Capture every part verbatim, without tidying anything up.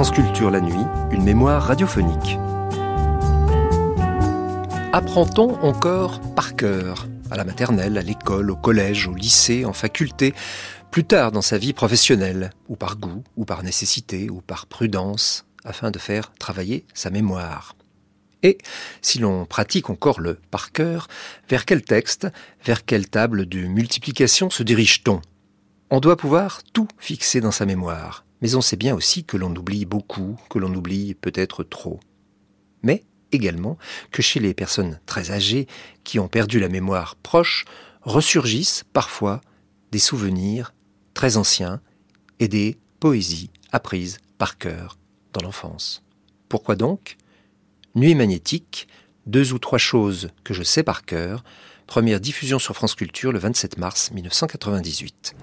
France Culture la nuit, une mémoire radiophonique. Apprend-on encore par cœur ? À la maternelle, à l'école, au collège, au lycée, en faculté, plus tard dans sa vie professionnelle, ou par goût, ou par nécessité, ou par prudence, afin de faire travailler sa mémoire. Et, si l'on pratique encore le par cœur, vers quel texte, vers quelle table de multiplication se dirige-t-on ? On doit pouvoir tout fixer dans sa mémoire, mais on sait bien aussi que l'on oublie beaucoup, que l'on oublie peut-être trop. Mais également que chez les personnes très âgées qui ont perdu la mémoire proche, ressurgissent parfois des souvenirs très anciens et des poésies apprises par cœur dans l'enfance. Pourquoi donc ? Nuit magnétique, deux ou trois choses que je sais par cœur, première diffusion sur France Culture le vingt-sept mars mille neuf cent quatre-vingt-dix-huit.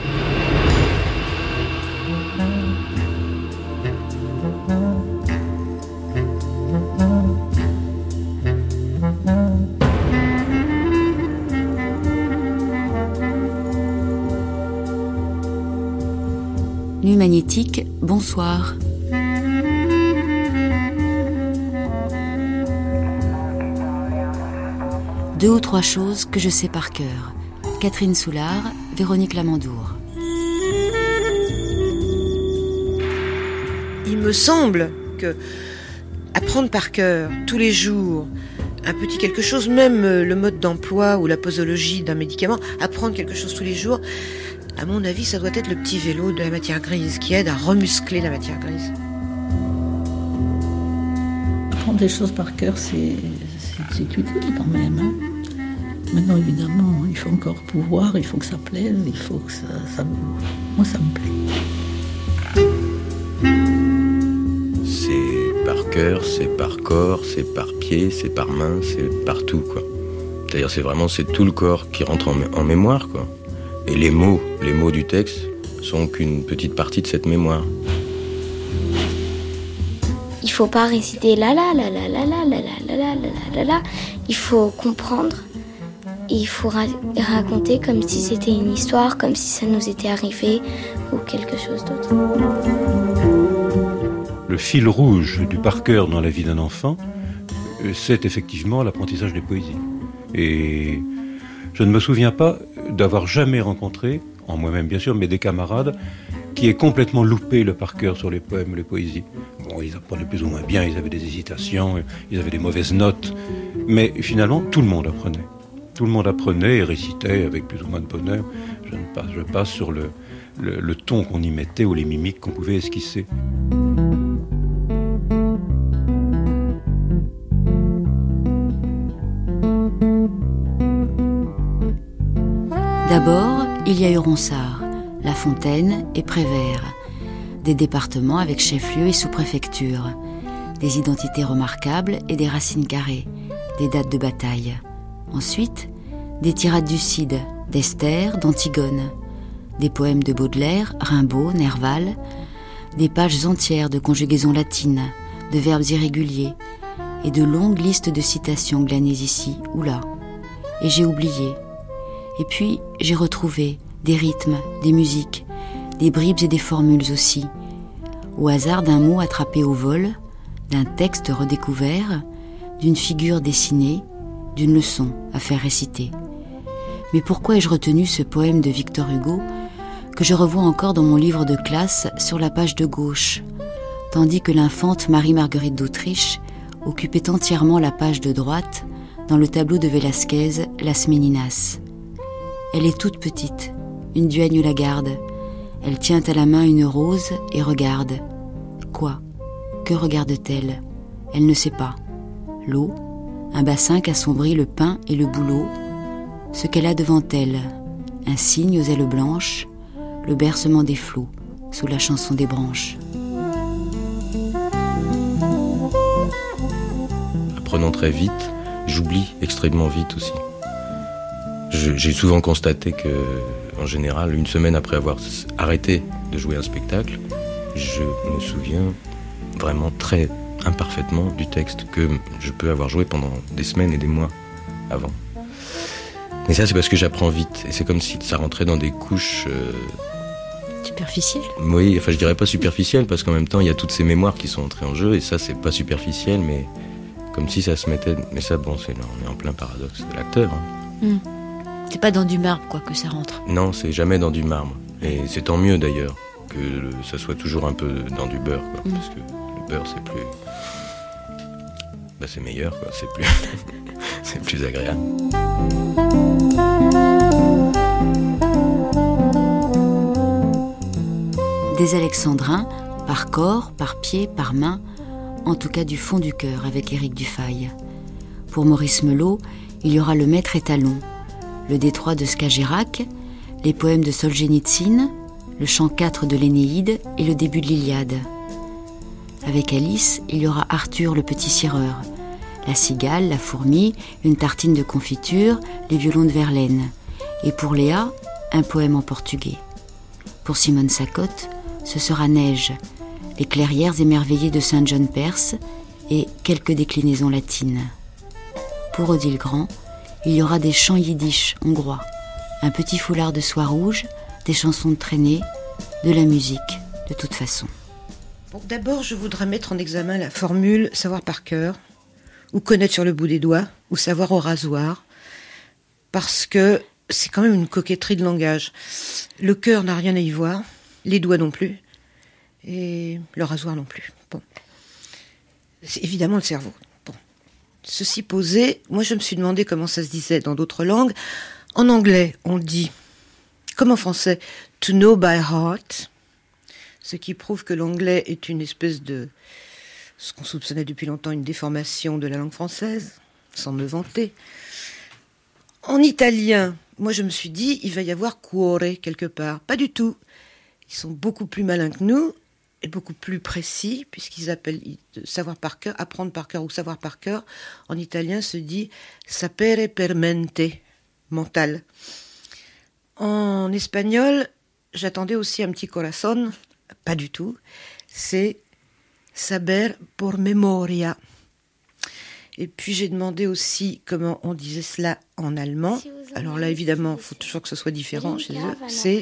Nuit magnétique, bonsoir. Deux ou trois choses que je sais par cœur. Catherine Soulard, Véronique Lamandour. Il me semble que apprendre par cœur tous les jours un petit quelque chose, même le mode d'emploi ou la posologie d'un médicament, apprendre quelque chose tous les jours, à mon avis, ça doit être le petit vélo de la matière grise qui aide à remuscler la matière grise. Apprendre des choses par cœur, c'est, c'est, c'est utile quand même. Hein. Maintenant, évidemment, il faut encore pouvoir, il faut que ça plaise, il faut que ça... ça moi, ça me plaît. C'est par cœur, c'est par corps, c'est par pied, c'est par main, c'est partout, quoi. C'est-à-dire, c'est vraiment c'est tout le corps qui rentre en, en mémoire, quoi. Et les mots, les mots du texte sont qu'une petite partie de cette mémoire. Il faut pas réciter la la la la la la la la la la la la. Il faut comprendre. Il faut ra- raconter comme si c'était une histoire, comme si ça nous était arrivé ou quelque chose d'autre. Le fil rouge du par cœur dans la vie d'un enfant, c'est effectivement l'apprentissage des poésies. Et je ne me souviens pas d'avoir jamais rencontré, en moi-même bien sûr, mais des camarades qui aient complètement loupé le par cœur sur les poèmes, les poésies. Bon, ils apprenaient plus ou moins bien, ils avaient des hésitations, ils avaient des mauvaises notes, mais finalement, tout le monde apprenait. Tout le monde apprenait et récitait avec plus ou moins de bonheur. Je, ne passe, je passe sur le, le, le ton qu'on y mettait ou les mimiques qu'on pouvait esquisser. D'abord, il y a eu Ronsard, La Fontaine et Prévert. Des départements avec chef-lieu et sous-préfecture. Des identités remarquables et des racines carrées. Des dates de bataille. Ensuite, des tirades du Cid, d'Esther, d'Antigone. Des poèmes de Baudelaire, Rimbaud, Nerval. Des pages entières de conjugaisons latines, de verbes irréguliers. Et de longues listes de citations glanées ici ou là. Et j'ai oublié. Et puis, j'ai retrouvé des rythmes, des musiques, des bribes et des formules aussi. Au hasard d'un mot attrapé au vol, d'un texte redécouvert, d'une figure dessinée, d'une leçon à faire réciter. Mais pourquoi ai-je retenu ce poème de Victor Hugo que je revois encore dans mon livre de classe sur la page de gauche, tandis que l'infante Marie-Marguerite d'Autriche occupait entièrement la page de droite dans le tableau de Velázquez, Las Meninas. Elle est toute petite, une duègne la garde. Elle tient à la main une rose et regarde. Quoi ? Que regarde-t-elle ? Elle ne sait pas. L'eau, un bassin qu'assombrit le pain et le bouleau, ce qu'elle a devant elle, un cygne aux ailes blanches, le bercement des flots, sous la chanson des branches. Apprenant très vite, j'oublie extrêmement vite aussi. Je, j'ai souvent constaté que, en général, une semaine après avoir arrêté de jouer un spectacle, je me souviens vraiment très imparfaitement du texte que je peux avoir joué pendant des semaines et des mois avant. Et ça, c'est parce que j'apprends vite. Et c'est comme si ça rentrait dans des couches euh, Superficiel. Oui, enfin je dirais pas superficiel parce qu'en même temps il y a toutes ces mémoires qui sont entrées en jeu et ça c'est pas superficiel mais comme si ça se mettait... Mais ça bon, c'est, on est en plein paradoxe de l'acteur. Hein. Mmh. C'est pas dans du marbre quoi que ça rentre. Non, c'est jamais dans du marbre. Et c'est tant mieux d'ailleurs que le, ça soit toujours un peu dans du beurre quoi, mmh. Parce que le beurre c'est plus... Bah c'est meilleur quoi, c'est plus... c'est plus agréable. Des alexandrins, par corps, par pied, par main, en tout cas du fond du cœur avec Éric Dufay. Pour Maurice Melot, il y aura le maître étalon, le détroit de Skagerac, les poèmes de Solzhenitsyn, le chant quatre de l'Énéide et le début de l'Iliade. Avec Alice, il y aura Arthur le petit cireur, la cigale, la fourmi, une tartine de confiture, les violons de Verlaine. Et pour Léa, un poème en portugais. Pour Simone Sacotte, ce sera Neige, les clairières émerveillées de Saint John Perse et quelques déclinaisons latines. Pour Odile Grand, il y aura des chants yiddish hongrois, un petit foulard de soie rouge, des chansons de traînée, de la musique, de toute façon. Bon, d'abord, je voudrais mettre en examen la formule savoir par cœur, ou connaître sur le bout des doigts, ou savoir au rasoir, parce que c'est quand même une coquetterie de langage. Le cœur n'a rien à y voir, les doigts non plus, et le rasoir non plus. Bon. C'est évidemment le cerveau. Bon. Ceci posé, moi je me suis demandé comment ça se disait dans d'autres langues. En anglais, on dit, comme en français, to know by heart, ce qui prouve que l'anglais est une espèce de, ce qu'on soupçonnait depuis longtemps, une déformation de la langue française, sans me vanter. En italien, moi je me suis dit, il va y avoir cuore quelque part. Pas du tout. Ils sont beaucoup plus malins que nous et beaucoup plus précis, puisqu'ils appellent savoir par cœur, apprendre par cœur ou savoir par cœur. En italien se dit sapere per mente, mental. En espagnol, j'attendais aussi un petit corazón, pas du tout. C'est saber por memoria. Et puis j'ai demandé aussi comment on disait cela en allemand. Alors là, évidemment, il faut toujours que ce soit différent chez eux. C'est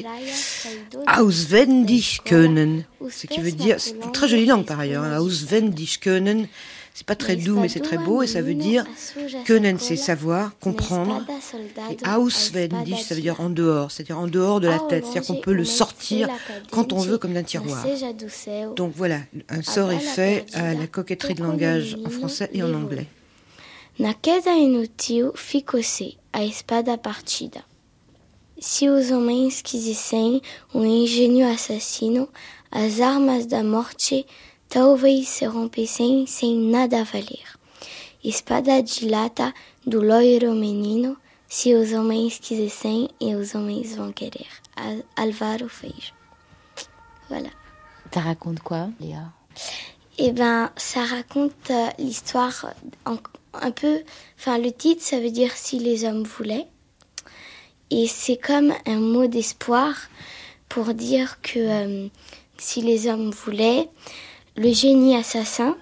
auswendig können, ce qui veut dire, c'est une très jolie langue par ailleurs, hein, auswendig können. C'est pas très doux, mais c'est très beau, et ça veut dire können, c'est savoir, comprendre. Et auswendig, ça veut dire en dehors, c'est-à-dire en dehors de la tête, c'est-à-dire qu'on peut le sortir quand on veut, comme d'un tiroir. Donc voilà, un sort est fait à la coquetterie de langage en français et en anglais. Na queda inútil ficou-se a espada partida. Se os homens quisessem um engenho assassino, as armas da morte talvez se rompessem sem nada valer. Espada de lata do loiro menino, se os homens quisessem e os homens vão querer. Álvaro Feijó. Voilà. Ça raconte quoi, Léa? Eh ben, ça raconte euh, l'histoire en, un peu... Enfin, le titre, ça veut dire « Si les hommes voulaient ». Et c'est comme un mot d'espoir pour dire que euh, si les hommes voulaient, le génie assassin,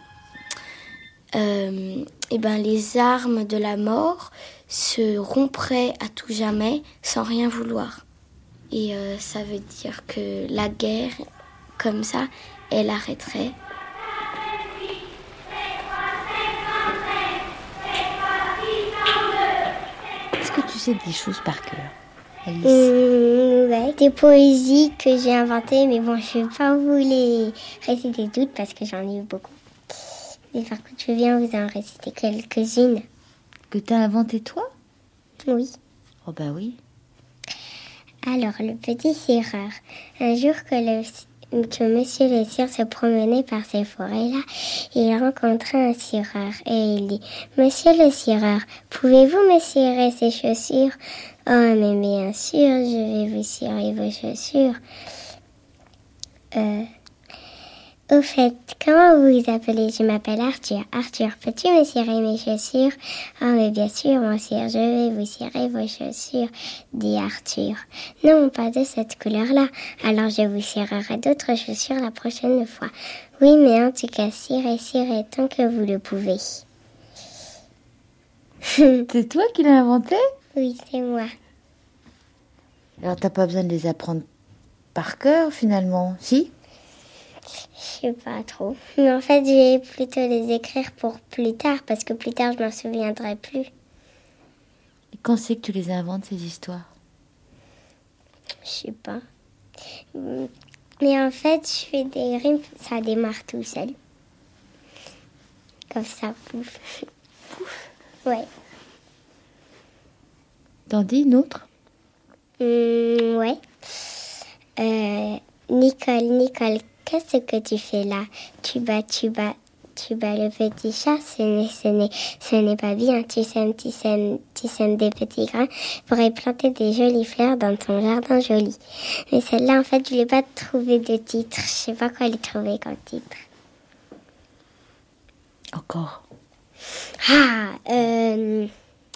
euh, eh ben, les armes de la mort se rompraient à tout jamais sans rien vouloir. Et euh, ça veut dire que la guerre, comme ça, elle arrêterait. Est-ce que tu sais des choses par cœur, Alice? Mmh, ouais, des poésies que j'ai inventées, mais bon, je ne vais pas vous les réciter toutes parce que j'en ai eu beaucoup. Mais par contre, je viens vous en réciter quelques-unes. Que t'as inventé toi? Oui. Oh bah oui. Alors, le petit cireur. Un jour que, le, que Monsieur le Cire se promenait par ces forêts-là, il rencontra un cireur et il dit « Monsieur le Cireur, pouvez-vous me cirer ces chaussures ?»« Oh, mais bien sûr, je vais vous cirer vos chaussures. Euh, » Au fait, comment vous vous appelez? Je m'appelle Arthur. Arthur, peux-tu me cirer mes chaussures? Oh, mais bien sûr, mon sire, je vais vous cirer vos chaussures, dit Arthur. Non, pas de cette couleur-là. Alors je vous cirerai d'autres chaussures la prochaine fois. Oui, mais en tout cas, cirez, cirez tant que vous le pouvez. C'est toi qui l'as inventé? Oui, c'est moi. Alors t'as pas besoin de les apprendre par cœur, finalement, si ? Je sais pas trop. Mais en fait, je vais plutôt les écrire pour plus tard, parce que plus tard, je m'en souviendrai plus. Et quand c'est que tu les inventes, ces histoires ? Je sais pas. Mais en fait, je fais des rimes, ça démarre tout seul. Comme ça, pouf. Pouf. Ouais. T'en dis une autre ? Mmh, ouais. Euh, Nicole, Nicole, qu'est-ce que tu fais là ? Tu bats, tu bats, tu bats le petit chat, ce n'est, ce n'est, ce n'est pas bien. Tu sèmes, tu sèmes, tu sèmes des petits grains pour y planter des jolies fleurs dans ton jardin joli. Mais celle-là, en fait, je l'ai pas trouvé de titre. Je sais pas quoi lui trouver comme titre. Encore. Ah, euh...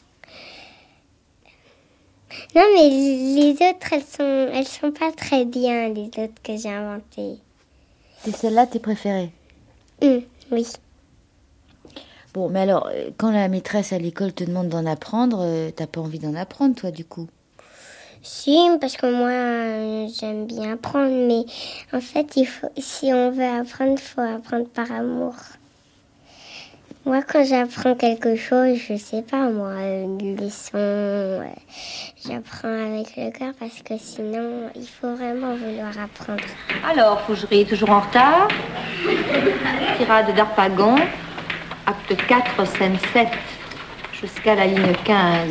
Non, mais les autres, elles sont, elles sont pas très bien, les autres que j'ai inventées. C'est celle-là tes préférées ? Mmh, oui. Bon, mais alors, quand la maîtresse à l'école te demande d'en apprendre, euh, t'as pas envie d'en apprendre, toi, du coup ? Si, parce que moi, euh, j'aime bien apprendre, mais en fait, il faut, si on veut apprendre, il faut apprendre par amour. Moi, quand j'apprends quelque chose, je sais pas, moi, une leçon, euh, j'apprends avec le cœur parce que sinon, il faut vraiment vouloir apprendre. Alors, Fougerie, toujours en retard. Tirade d'Harpagon, acte quatre, scène sept, jusqu'à la ligne quinze.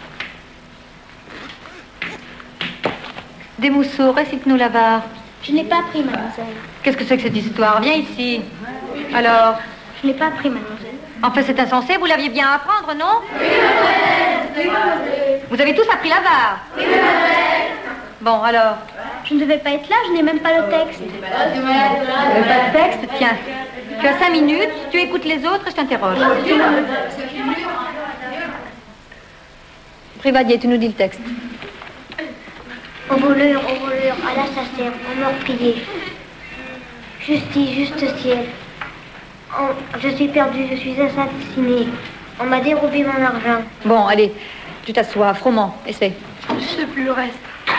Desmousseaux, récite-nous la barre. Je n'ai pas appris, mademoiselle. Qu'est-ce que c'est que cette histoire ? Viens ici. Alors ? Je n'ai pas appris, mademoiselle. Enfin, c'est insensé, vous l'aviez bien à apprendre, non ? Oui, mademoiselle. Vous avez tous appris la barre ? Oui, mademoiselle. Bon, alors ? Je ne devais pas être là, je n'ai même pas le texte. Vous n'avez pas de texte ? Tiens, tu as cinq minutes, tu écoutes les autres et je t'interroge. Privadier, tu nous dis le texte. Au voleur, au voleur, à l'assassin, au meurtrier. Justice, juste ciel. Oh, je suis perdue, je suis assassinée. On m'a dérobé mon argent. Bon, allez, tu t'assois, Froment, essaie. Je sais plus le reste.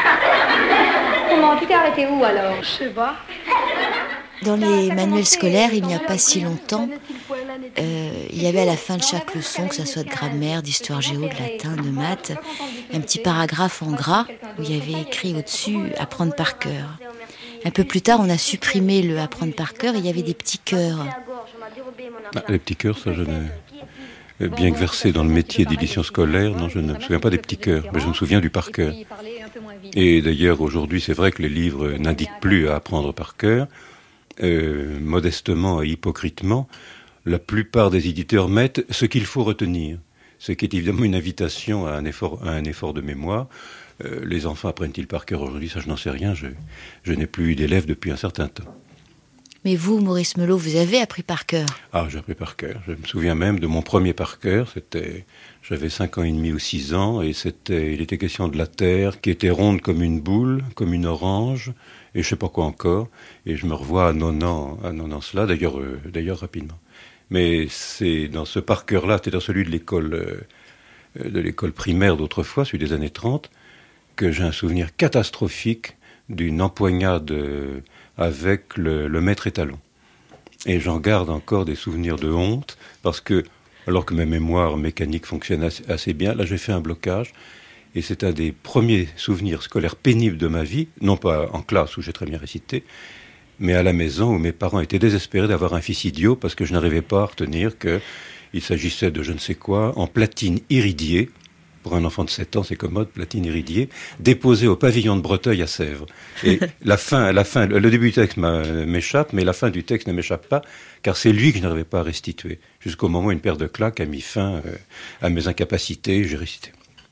Froment, tu t'es arrêté où alors ? Je sais pas. Dans les manuels scolaires, il n'y a pas si longtemps, euh, il y avait à la fin de chaque leçon, que ce soit de grammaire, d'histoire géo, de latin, de maths, un petit paragraphe en gras où il y avait écrit au-dessus « apprendre par cœur ». Un peu plus tard, on a supprimé le « apprendre par cœur » et il y avait des petits cœurs. Ah, les petits cœurs, ça je ne... Bien que versé dans le métier d'édition scolaire, non, je ne me souviens pas des petits cœurs, mais je me souviens du par cœur. Et d'ailleurs, aujourd'hui, c'est vrai que les livres n'indiquent plus à apprendre par cœur. Euh, modestement et hypocritement, la plupart des éditeurs mettent ce qu'il faut retenir, ce qui est évidemment une invitation à un effort, à un effort de mémoire. Euh, les enfants apprennent-ils par cœur aujourd'hui ? Ça, je n'en sais rien. Je, je n'ai plus eu d'élèves depuis un certain temps. Mais vous, Maurice Melot, vous avez appris par cœur ? Ah, j'ai appris par cœur. Je me souviens même de mon premier par cœur. C'était, j'avais cinq ans et demi ou six ans, et c'était, il était question de la terre qui était ronde comme une boule, comme une orange, et je sais pas quoi encore. Et je me revois annonnant, annonnant cela, d'ailleurs, euh, d'ailleurs rapidement. Mais c'est dans ce par cœur-là, c'était dans celui de l'école, euh, de l'école primaire d'autrefois, celui des années trente, que j'ai un souvenir catastrophique d'une empoignade euh, avec le, le maître étalon. Et j'en garde encore des souvenirs de honte, parce que, alors que ma mémoire mécanique fonctionne assez, assez bien, là j'ai fait un blocage, et c'est un des premiers souvenirs scolaires pénibles de ma vie, non pas en classe où j'ai très bien récité, mais à la maison où mes parents étaient désespérés d'avoir un fils idiot, parce que je n'arrivais pas à retenir qu'il s'agissait de je ne sais quoi, en platine iridiée. Pour un enfant de sept ans, c'est commode, platine iridiée, déposée au pavillon de Breteuil à Sèvres. Et la fin, la fin, le début du texte m'échappe, mais la fin du texte ne m'échappe pas, car c'est lui que je n'arrivais pas à restituer. Jusqu'au moment où une paire de claques a mis fin euh, à mes incapacités, j'ai récité.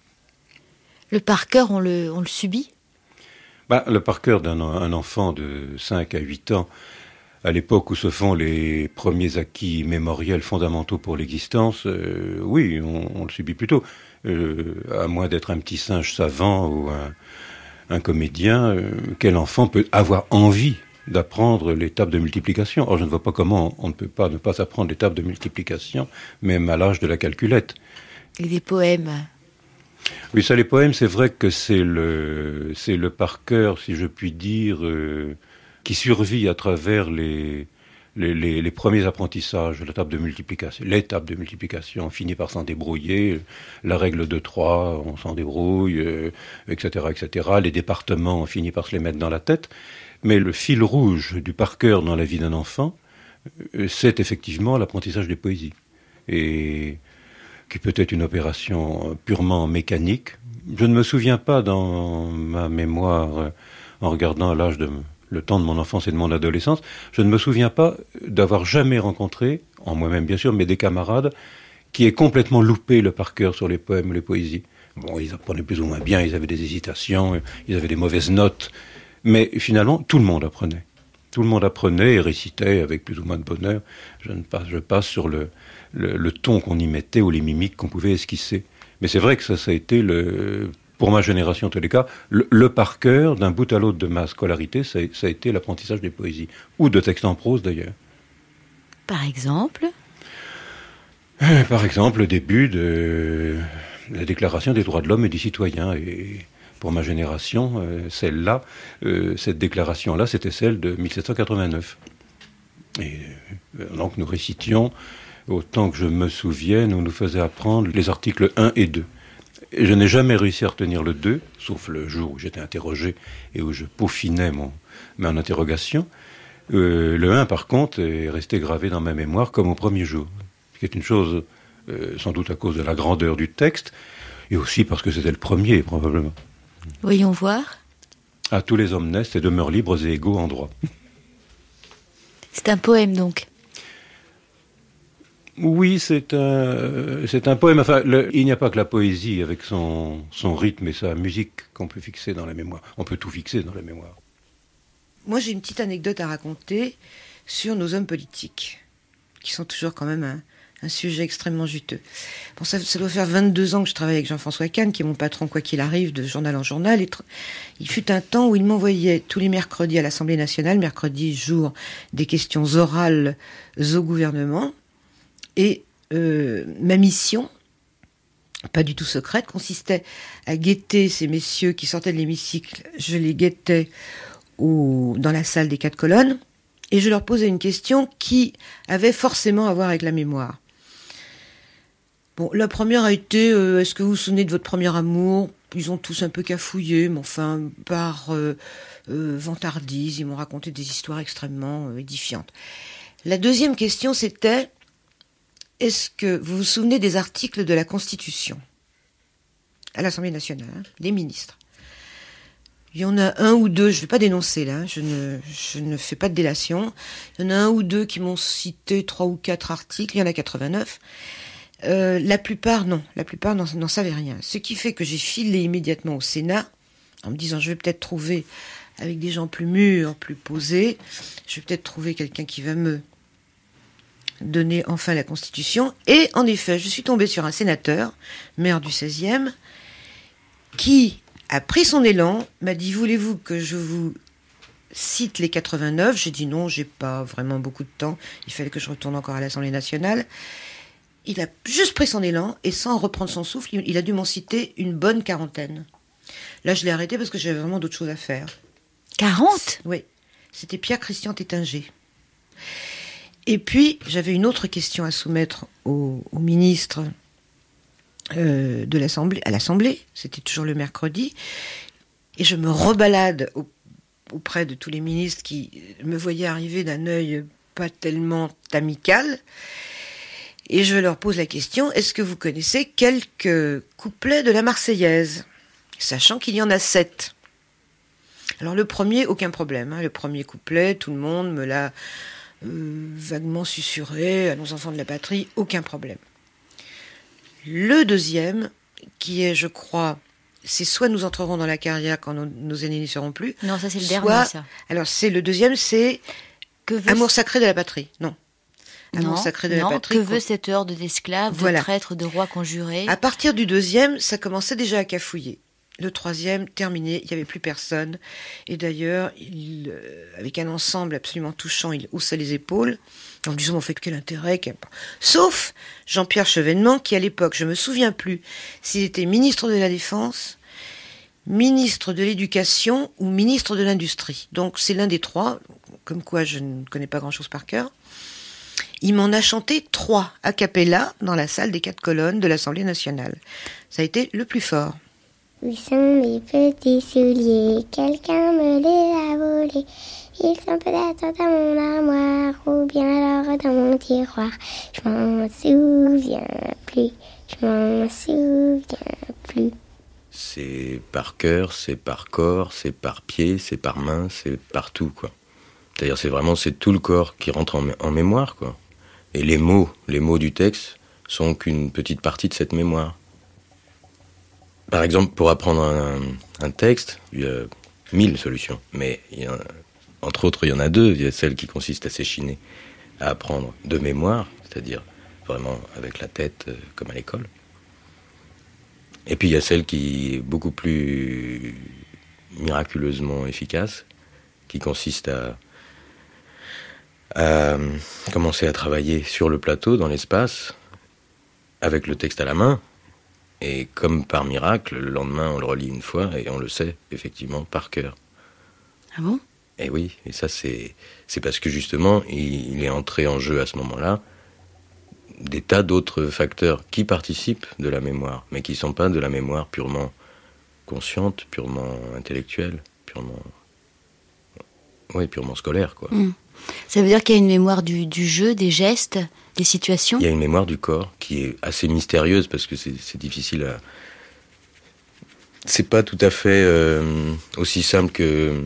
Le par cœur, on le, on le subit ? Bah, le par cœur d'un un enfant de cinq à huit ans, à l'époque où se font les premiers acquis mémoriels fondamentaux pour l'existence, euh, oui, on, on le subit plutôt. Euh, à moins d'être un petit singe savant ou un, un comédien, euh, quel enfant peut avoir envie d'apprendre les tables de multiplication ? Or, je ne vois pas comment on ne peut pas ne pas apprendre les tables de multiplication, même à l'âge de la calculette. Et des poèmes ? Oui, ça, les poèmes, c'est vrai que c'est le, c'est le par cœur, si je puis dire, euh, qui survit à travers les, les, les, les premiers apprentissages, la table de multiplication, les tables de multiplication, on finit par s'en débrouiller, la règle de trois, on s'en débrouille, euh, et cetera, et cetera. Les départements, on finit par se les mettre dans la tête. Mais le fil rouge du par cœur dans la vie d'un enfant, euh, c'est effectivement l'apprentissage des poésies. Et qui peut être une opération purement mécanique. Je ne me souviens pas dans ma mémoire, en regardant l'âge de le temps de mon enfance et de mon adolescence, je ne me souviens pas d'avoir jamais rencontré, en moi-même bien sûr, mais des camarades qui aient complètement loupé le par cœur sur les poèmes ou les poésies. Bon, ils apprenaient plus ou moins bien, ils avaient des hésitations, ils avaient des mauvaises notes, mais finalement, tout le monde apprenait. Tout le monde apprenait et récitait avec plus ou moins de bonheur. Je, ne passe, je passe sur le, le, le ton qu'on y mettait ou les mimiques qu'on pouvait esquisser. Mais c'est vrai que ça, ça a été, le, pour ma génération en tous les cas, le, le par cœur d'un bout à l'autre de ma scolarité, ça, ça a été l'apprentissage des poésies, ou de textes en prose d'ailleurs. Par exemple euh, Par exemple, le début de la Déclaration des droits de l'homme et du citoyen. Et pour ma génération, euh, celle-là, euh, cette déclaration-là, c'était celle de mille sept cent quatre-vingt-neuf. Et euh, donc nous récitions, autant que je me souvienne, on nous faisait apprendre les articles un et deux. Et je n'ai jamais réussi à retenir le deux, sauf le jour où j'étais interrogé et où je peaufinais mon, mon interrogation. Euh, le un, par contre, est resté gravé dans ma mémoire comme au premier jour. Ce qui est une chose, euh, sans doute à cause de la grandeur du texte, et aussi parce que c'était le premier, probablement. Voyons voir. À tous les hommes naissent et demeurent libres et égaux en droit. C'est un poème, donc. Oui, c'est un, c'est un poème. Enfin, le, il n'y a pas que la poésie avec son, son rythme et sa musique qu'on peut fixer dans la mémoire. On peut tout fixer dans la mémoire. Moi, j'ai une petite anecdote à raconter sur nos hommes politiques, qui sont toujours quand même un, un sujet extrêmement juteux. Bon, ça, ça doit faire vingt-deux ans que je travaille avec Jean-François Kahn, qui est mon patron, quoi qu'il arrive, de journal en journal. Et tr- il fut un temps où il m'envoyait tous les mercredis à l'Assemblée nationale, mercredi, jour des questions orales au gouvernement. Et euh, ma mission, pas du tout secrète, consistait à guetter ces messieurs qui sortaient de l'hémicycle. Je les guettais au, dans la salle des quatre colonnes, et je leur posais une question qui avait forcément à voir avec la mémoire. Bon, la première a été, euh, est-ce que vous vous souvenez de votre premier amour ? Ils ont tous un peu cafouillé, mais enfin, par euh, euh, vantardise, ils m'ont raconté des histoires extrêmement euh, édifiantes. La deuxième question, c'était, est-ce que vous vous souvenez des articles de la Constitution à l'Assemblée nationale, hein, les ministres ? Il y en a un ou deux, je ne vais pas dénoncer là, je ne, je ne fais pas de délation. Il y en a un ou deux qui m'ont cité trois ou quatre articles, il y en a quatre-vingt-neuf. Euh, la plupart, non, la plupart n'en, n'en savaient rien. Ce qui fait que j'ai filé immédiatement au Sénat, en me disant, je vais peut-être trouver, avec des gens plus mûrs, plus posés, je vais peut-être trouver quelqu'un qui va me donner enfin la Constitution. Et en effet, je suis tombée sur un sénateur, maire du seizième, qui a pris son élan, m'a dit, voulez-vous que je vous cite les quatre-vingt-neuf ? J'ai dit non, j'ai pas vraiment beaucoup de temps, il fallait que je retourne encore à l'Assemblée nationale. Il a juste pris son élan, et sans reprendre son souffle, il a dû m'en citer une bonne quarantaine. Là, je l'ai arrêté parce que j'avais vraiment d'autres choses à faire. quarante ? Oui, c'était Pierre-Christian Tétinger. Et puis, j'avais une autre question à soumettre au, au ministre euh, de l'Assemblée, à l'Assemblée, c'était toujours le mercredi, et je me rebalade au, auprès de tous les ministres qui me voyaient arriver d'un œil pas tellement amical, et je leur pose la question, est-ce que vous connaissez quelques couplets de la Marseillaise ? Sachant qu'il y en a sept. Alors le premier, aucun problème, hein, le premier couplet, tout le monde me l'a Euh, vaguement susurré à nos enfants de la patrie, aucun problème. Le deuxième, qui est, je crois, c'est soit nous entrerons dans la carrière quand nos, nos aînés n'y seront plus. Non, ça c'est le soit, dernier, ça. Alors c'est le deuxième, c'est que veut... Amour sacré de la patrie. Non. Amour non, sacré de non, la patrie. Que veut cette horde d'esclaves, voilà. de traîtres, de rois conjurés ? À partir du deuxième, ça commençait déjà à cafouiller. Le troisième, terminé, il n'y avait plus personne. Et d'ailleurs, il, euh, avec un ensemble absolument touchant, il haussait les épaules, en disant, on fait quel intérêt quel... Sauf Jean-Pierre Chevènement, qui à l'époque, je me souviens plus s'il était ministre de la Défense, ministre de l'Éducation ou ministre de l'Industrie. Donc c'est l'un des trois, comme quoi je ne connais pas grand-chose par cœur. Il m'en a chanté trois a cappella dans la salle des quatre colonnes de l'Assemblée nationale. Ça a été le plus fort. Où sont mes petits souliers? Quelqu'un me les a volés. Ils sont peut-être dans mon armoire ou bien alors dans mon tiroir. Je m'en souviens plus. Je m'en souviens plus. C'est par cœur, c'est par corps, c'est par pied, c'est par main, c'est partout, quoi. C'est-à-dire, c'est vraiment c'est tout le corps qui rentre en, mé- en mémoire, quoi. Et les mots, les mots du texte sont qu'une petite partie de cette mémoire. Par exemple, pour apprendre un, un texte, il y a mille solutions. Mais il y a, entre autres, il y en a deux. Il y a celle qui consiste à s'échiner, à apprendre de mémoire, c'est-à-dire vraiment avec la tête, euh, comme à l'école. Et puis il y a celle qui est beaucoup plus miraculeusement efficace, qui consiste à, à commencer à travailler sur le plateau, dans l'espace, avec le texte à la main. Et comme par miracle, le lendemain, on le relit une fois et on le sait, effectivement, par cœur. Ah bon ? Et oui, et ça, c'est, c'est parce que, justement, il, il est entré en jeu à ce moment-là des tas d'autres facteurs qui participent de la mémoire, mais qui ne sont pas de la mémoire purement consciente, purement intellectuelle, purement... Oui, purement scolaire, quoi. Mmh. Ça veut dire qu'il y a une mémoire du, du jeu, des gestes, des situations ? Il y a une mémoire du corps qui est assez mystérieuse parce que c'est, c'est difficile à... C'est pas tout à fait euh, aussi simple que,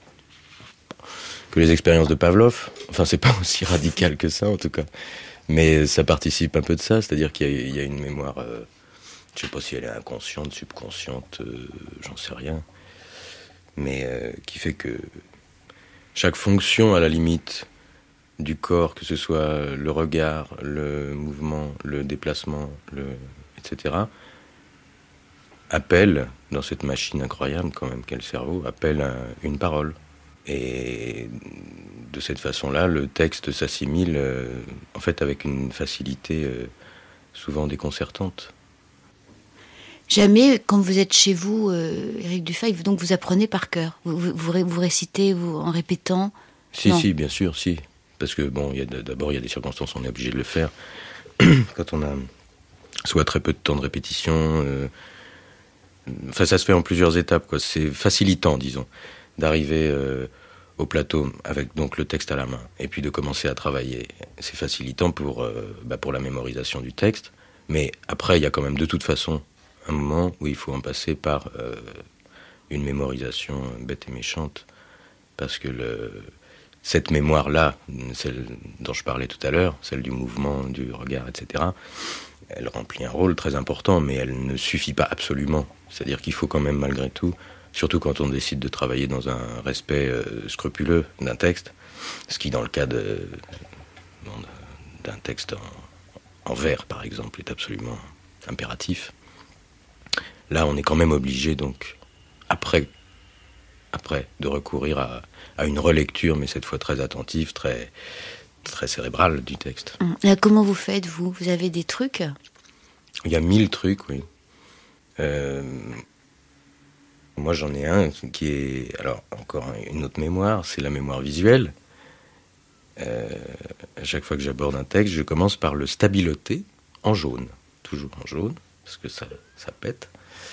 que les expériences de Pavlov. Enfin, c'est pas aussi radical que ça, en tout cas. Mais ça participe un peu de ça, c'est-à-dire qu'il y a, il y a une mémoire... Euh, je sais pas si elle est inconsciente, subconsciente, euh, j'en sais rien. Mais euh, qui fait que chaque fonction, à la limite, du corps, que ce soit le regard, le mouvement, le déplacement, le, et cetera, appelle, dans cette machine incroyable quand même qu'est le cerveau, appelle un, une parole. Et de cette façon-là, le texte s'assimile euh, en fait avec une facilité euh, souvent déconcertante. Jamais, quand vous êtes chez vous, euh, Éric Dufay, donc vous apprenez par cœur. Vous, vous, vous récitez vous, en répétant. Si, non. si, bien sûr, si. Parce que, bon, il y a, d'abord, il y a des circonstances où on est obligé de le faire. Quand on a soit très peu de temps de répétition. Euh, enfin, ça se fait en plusieurs étapes, quoi. C'est facilitant, disons, d'arriver euh, au plateau avec donc le texte à la main et puis de commencer à travailler. C'est facilitant pour, euh, bah, pour la mémorisation du texte. Mais après, il y a quand même de toute façon un moment où il faut en passer par euh, une mémorisation bête et méchante, parce que le, cette mémoire-là, celle dont je parlais tout à l'heure, celle du mouvement, du regard, et cetera, elle remplit un rôle très important, mais elle ne suffit pas absolument. C'est-à-dire qu'il faut quand même, malgré tout, surtout quand on décide de travailler dans un respect euh, scrupuleux d'un texte, ce qui, dans le cas de, bon, d'un texte en, en vers, par exemple, est absolument impératif. Là, on est quand même obligé, donc, après, après de recourir à, à une relecture, mais cette fois très attentive, très, très cérébrale du texte. Et comment vous faites, vous ? Vous avez des trucs ? Il y a mille trucs, oui. Euh, moi, j'en ai un qui est... Alors, encore une autre mémoire, c'est la mémoire visuelle. Euh, à chaque fois que j'aborde un texte, je commence par le stabiloter en jaune. Toujours en jaune, parce que ça, ça pète.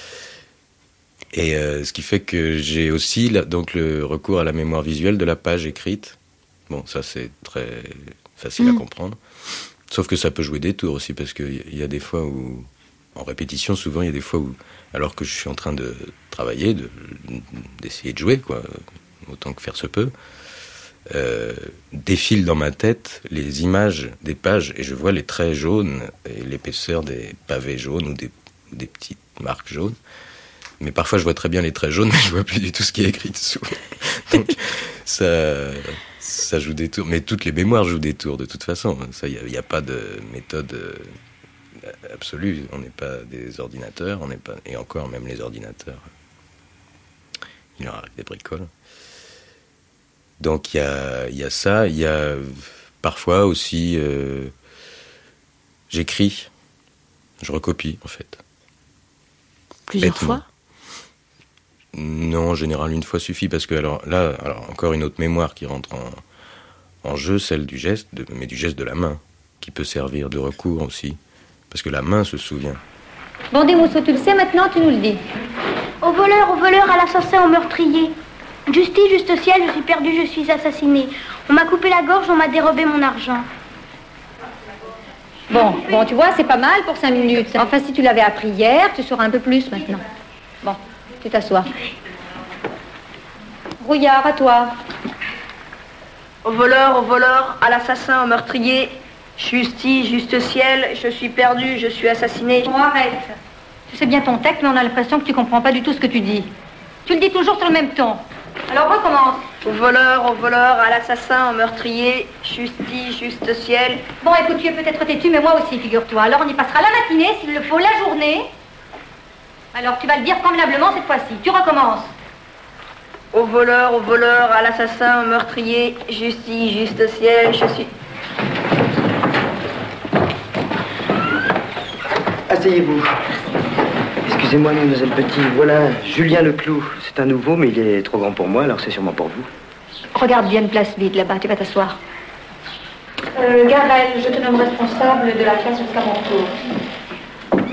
Et euh, ce qui fait que j'ai aussi là, donc le recours à la mémoire visuelle de la page écrite. Bon, ça c'est très facile mmh. à comprendre. Sauf que ça peut jouer des tours aussi, parce qu'il y a des fois où, en répétition, souvent il y a des fois où, alors que je suis en train de travailler, de, d'essayer de jouer, quoi, autant que faire se peut, euh, défilent dans ma tête les images des pages, et je vois les traits jaunes et l'épaisseur des pavés jaunes ou des, des petites marques jaunes. Mais parfois, je vois très bien les traits jaunes, mais je vois plus du tout ce qui est écrit dessous. Donc, ça, ça joue des tours. Mais toutes les mémoires jouent des tours, de toute façon. Il n'y a, y a pas de méthode absolue. On n'est pas des ordinateurs, on n'est pas, et encore, même les ordinateurs il a des bricoles. Donc il y a, y a ça, il y a parfois aussi, euh, j'écris, je recopie en fait. Plusieurs Bêtement. fois ? Non, en général une fois suffit, parce que alors là, alors encore une autre mémoire qui rentre en, en jeu, celle du geste, de, mais du geste de la main, qui peut servir de recours aussi, parce que la main se souvient. Bon, des mousseaux, tu le sais maintenant, tu nous le dis. Au voleur, au voleur, à l'assassin, au meurtrier. Justice, juste ciel, je suis perdu, je suis assassiné. On m'a coupé la gorge, on m'a dérobé mon argent. Bon, bon, tu vois, c'est pas mal pour cinq minutes. Enfin, si tu l'avais appris hier, tu sauras un peu plus maintenant. Bon, tu t'assois. Rouillard, à toi. Au voleur, au voleur, à l'assassin, au meurtrier. Justice, juste ciel, je suis perdu, je suis assassiné. Bon, arrête. Tu sais bien ton texte, mais on a l'impression que tu comprends pas du tout ce que tu dis. Tu le dis toujours sur le même ton. Alors recommence. Au voleur, au voleur, à l'assassin, au meurtrier. Justice, juste ciel. Bon, écoute, tu es peut-être têtu, mais moi aussi, figure-toi. Alors on y passera la matinée, s'il le faut, la journée. Alors tu vas le dire convenablement cette fois-ci. Tu recommences. Au voleur, au voleur, à l'assassin, au meurtrier. Justice, juste ciel, je suis... Asseyez-vous. Excusez-moi, mademoiselle Petit. Voilà, Julien Leclou. C'est un nouveau, mais il est trop grand pour moi, alors c'est sûrement pour vous. Regarde bien une place vide là-bas, tu vas t'asseoir. Euh, Gabriel, je te nomme responsable de la classe jusqu'à mon tour.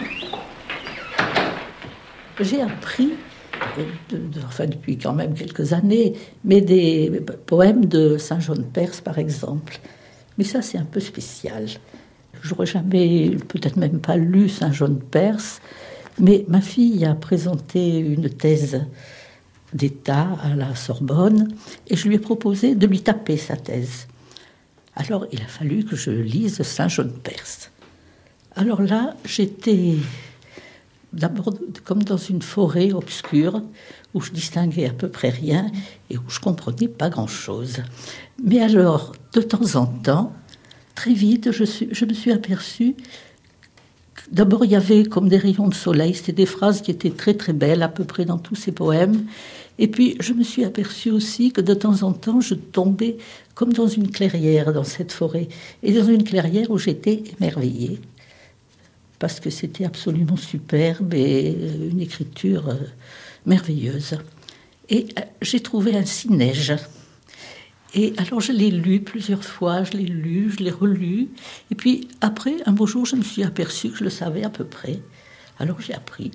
J'ai appris, de, de, enfin depuis quand même quelques années, mais des poèmes de Saint-Jean-de-Perse, par exemple. Mais ça, c'est un peu spécial. J'aurais jamais, peut-être même pas lu Saint-Jean-de-Perse, mais ma fille a présenté une thèse d'État à la Sorbonne et je lui ai proposé de lui taper sa thèse. Alors, il a fallu que je lise Saint-Jean-de-Perse. Alors là, j'étais d'abord comme dans une forêt obscure où je distinguais à peu près rien et où je comprenais pas grand-chose. Mais alors, de temps en temps, très vite, je, suis, je me suis aperçue que d'abord, il y avait comme des rayons de soleil. C'était des phrases qui étaient très, très belles, à peu près dans tous ces poèmes. Et puis, je me suis aperçue aussi que de temps en temps, je tombais comme dans une clairière dans cette forêt. Et dans une clairière où j'étais émerveillée. Parce que c'était absolument superbe et une écriture merveilleuse. Et j'ai trouvé un Neige. Et alors je l'ai lu plusieurs fois, je l'ai lu, je l'ai relu. Et puis après, un beau jour, je me suis aperçue que je le savais à peu près. Alors j'ai appris.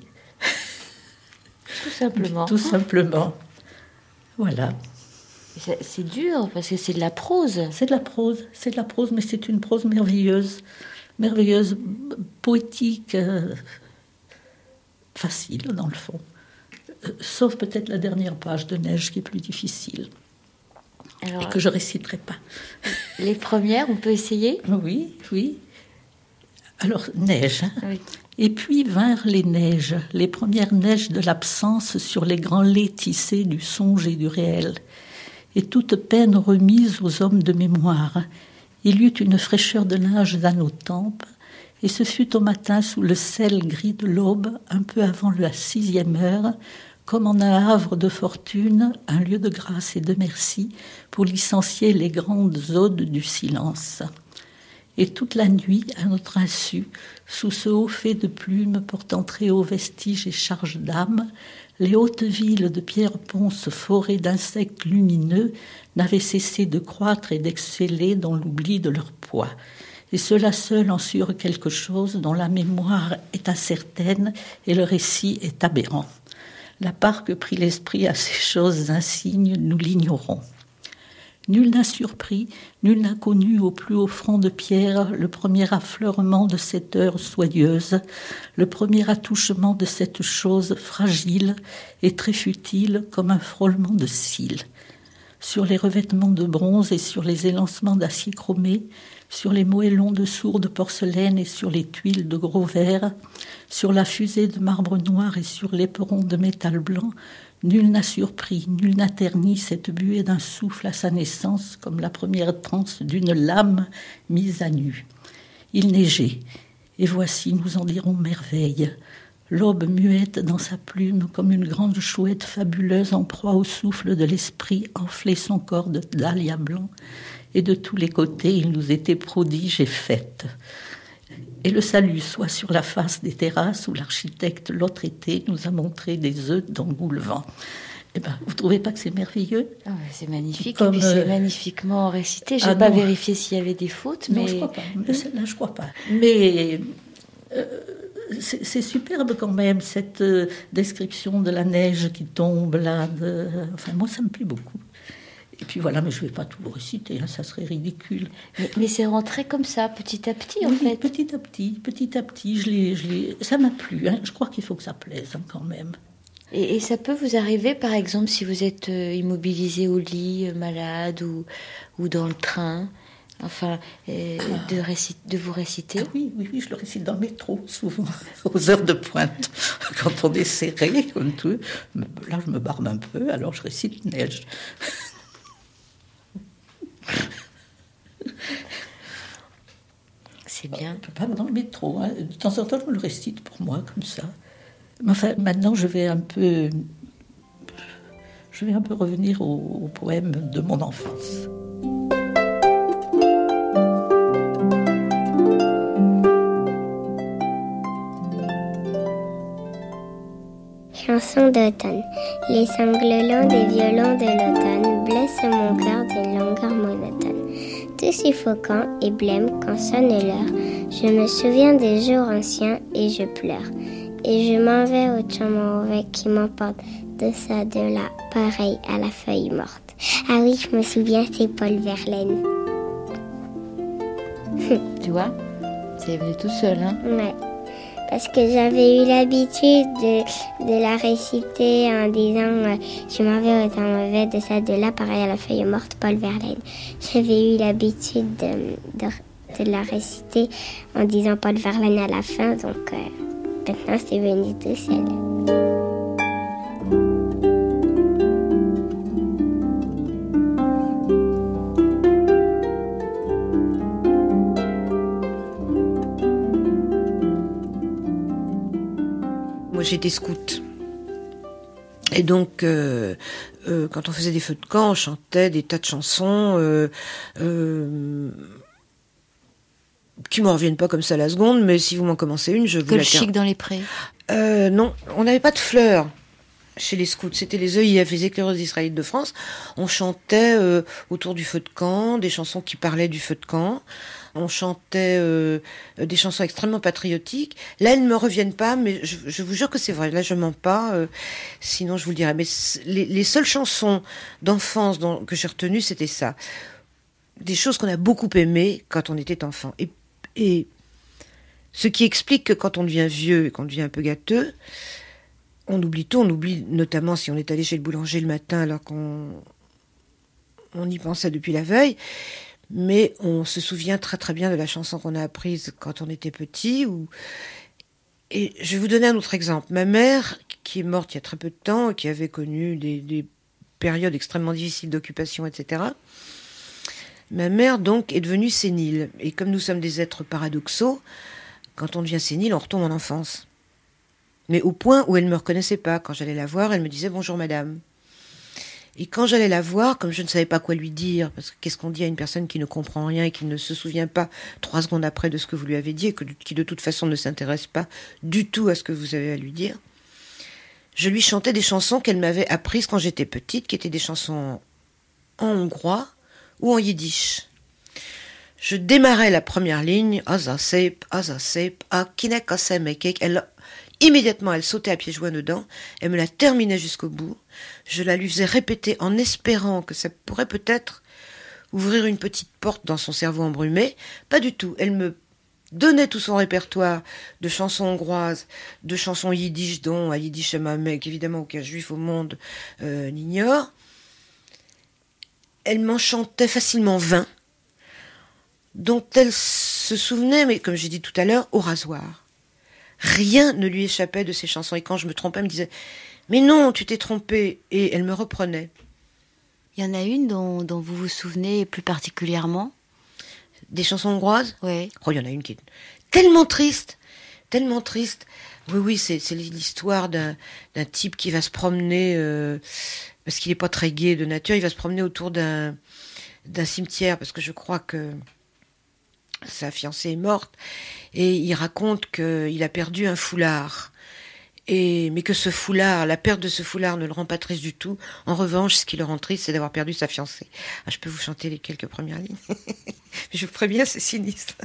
Tout simplement. Tout simplement. Voilà. C'est, c'est dur, parce que c'est de la prose. C'est de la prose, c'est de la prose, mais c'est une prose merveilleuse. Merveilleuse, poétique, euh, facile dans le fond. Euh, sauf peut-être la dernière page de Neige qui est plus difficile. Alors, et que je ne réciterai pas. Les premières, on peut essayer ? Oui, oui. Alors, Neige. Hein. Oui. Et puis vinrent les neiges, les premières neiges de l'absence sur les grands laits tissés du songe et du réel. Et toute peine remise aux hommes de mémoire. Il y eut une fraîcheur de linge à nos tempes, et ce fut au matin sous le sel gris de l'aube, un peu avant la sixième heure, comme en un havre de fortune, un lieu de grâce et de merci pour licencier les grandes odes du silence. Et toute la nuit, à notre insu, sous ce haut fait de plumes portant très haut vestige et charge d'âme, les hautes villes de pierre-ponce forées d'insectes lumineux n'avaient cessé de croître et d'exceller dans l'oubli de leur poids. Et cela seul en surent quelque chose dont la mémoire est incertaine et le récit est aberrant. La part que prit l'esprit à ces choses insignes, nous l'ignorons. Nul n'a surpris, nul n'a connu au plus haut front de pierre le premier affleurement de cette heure soyeuse, le premier attouchement de cette chose fragile et très futile comme un frôlement de cils. Sur les revêtements de bronze et sur les élancements d'acier chromé, sur les moellons de sourde porcelaine et sur les tuiles de gros verre, sur la fusée de marbre noir et sur l'éperon de métal blanc, nul n'a surpris, nul n'a terni cette buée d'un souffle à sa naissance comme la première transe d'une lame mise à nu. Il neigeait, et voici, nous en dirons merveille, L'aube muette dans sa plume, comme une grande chouette fabuleuse en proie au souffle de l'esprit, enflait son corps de dahlia blanc, et de tous les côtés il nous était prodige et fête. Et le salut soit sur la face des terrasses où l'architecte l'autre été nous a montré des œufs d'engoulevent. Eh ben, vous trouvez pas que c'est merveilleux ? Ah ouais, c'est magnifique, Comme, et puis c'est euh... magnifiquement récité. Je n'ai ah pas non. vérifié s'il y avait des fautes, non, mais... je crois pas. Mais celle-là, je crois pas. Mais euh, c'est, c'est superbe quand même, cette euh, description de la neige qui tombe là. De... Enfin, moi, ça me plaît beaucoup. Et puis voilà, mais je ne vais pas tout vous réciter, hein, ça serait ridicule. Mais, mais c'est rentré comme ça, petit à petit, oui, en fait. Petit à petit, petit à petit, je l'ai, je l'ai... ça m'a plu. Hein. Je crois qu'il faut que ça plaise hein, quand même. Et, et ça peut vous arriver, par exemple, si vous êtes euh, immobilisé au lit, euh, malade, ou, ou dans le train, enfin, euh, de, récit- de vous réciter ? Ah oui, oui, oui, je le récite dans le métro, souvent, aux heures de pointe, quand on est serré, comme tout. Là, je me barbe un peu, alors je récite Neige. C'est bien. Pas dans le métro, hein. De temps en temps, je me le récite pour moi, comme ça. Mais enfin, maintenant, je vais un peu... Je vais un peu revenir au, au poème de mon enfance. Chanson d'automne. Les sanglolants des violons de l'automne blessent mon cœur d'une longueur monotone. Tout suffocant et blême quand sonne l'heure, je me souviens des jours anciens et je pleure. Et je m'en vais au chant mauvais qui m'emporte de ça, de là, pareil à la feuille morte. Ah oui, je me souviens, c'est Paul Verlaine. Tu vois, c'est venu tout seul, hein ? Ouais. Parce que j'avais eu l'habitude de, de la réciter en disant euh, je m'en vais au temps mauvais de ça, de là, pareil à la feuille morte, Paul Verlaine. J'avais eu l'habitude de, de, de la réciter en disant Paul Verlaine à la fin, donc euh, maintenant c'est venu tout seul. Moi, j'étais scout. Et donc, euh, euh, quand on faisait des feux de camp, on chantait des tas de chansons euh, euh, qui ne me reviennent pas comme ça à la seconde, mais si vous m'en commencez une, je vous Que la le chic dans les prés. Euh, non, on n'avait pas de fleurs chez les scouts. C'était les E I F, les Éclaireuses Israélites de France. On chantait euh, autour du feu de camp, des chansons qui parlaient du feu de camp. On chantait euh, des chansons extrêmement patriotiques. Là, elles ne me reviennent pas, mais je, je vous jure que c'est vrai. Là, je mens pas. Euh, sinon, je vous le dirais. Mais les, les seules chansons d'enfance dont, que j'ai retenues, c'était ça. Des choses qu'on a beaucoup aimées quand on était enfant. Et, et ce qui explique que quand on devient vieux et qu'on devient un peu gâteux, on oublie tout. On oublie notamment si on est allé chez le boulanger le matin alors qu'on on y pensait depuis la veille. Mais on se souvient très très bien de la chanson qu'on a apprise quand on était petit. Ou... Et je vais vous donner un autre exemple. Ma mère, qui est morte il y a très peu de temps, qui avait connu des, des périodes extrêmement difficiles d'occupation, et cetera. Ma mère, donc, est devenue sénile. Et comme nous sommes des êtres paradoxaux, quand on devient sénile, on retombe en enfance. Mais au point où elle ne me reconnaissait pas. Quand j'allais la voir, elle me disait « Bonjour madame ». Et quand j'allais la voir, comme je ne savais pas quoi lui dire, parce que qu'est-ce qu'on dit à une personne qui ne comprend rien et qui ne se souvient pas trois secondes après de ce que vous lui avez dit et que, qui de toute façon ne s'intéresse pas du tout à ce que vous avez à lui dire, je lui chantais des chansons qu'elle m'avait apprises quand j'étais petite, qui étaient des chansons en hongrois ou en yiddish. Je démarrais la première ligne, « Aza sep, aza sep, a kinek asem ekek ». Elle Immédiatement, elle sautait à pieds joints dedans, elle me la terminait jusqu'au bout. Je la lui faisais répéter en espérant que ça pourrait peut-être ouvrir une petite porte dans son cerveau embrumé. Pas du tout. Elle me donnait tout son répertoire de chansons hongroises, de chansons yiddish, dont à yiddish mec, évidemment aucun juif au monde euh, n'ignore. Elle m'en chantait facilement vingt, dont elle se souvenait, mais comme j'ai dit tout à l'heure, au rasoir. Rien ne lui échappait de ces chansons. Et quand je me trompais, elle me disait « Mais non, tu t'es trompée !» Et elle me reprenait. Il y en a une dont, dont vous vous souvenez plus particulièrement ? Des chansons hongroises ? Oui. Oh, il y en a une qui est tellement triste, tellement triste. Oui, oui, c'est, c'est l'histoire d'un, d'un type qui va se promener, euh, parce qu'il n'est pas très gai de nature, il va se promener autour d'un, d'un cimetière, parce que je crois que sa fiancée est morte, et il raconte qu'il a perdu un foulard. Et, mais que ce foulard, la perte de ce foulard ne le rend pas triste du tout. En revanche, ce qui le rend triste, c'est d'avoir perdu sa fiancée. Ah, je peux vous chanter les quelques premières lignes. Mais je vous préviens, c'est sinistre.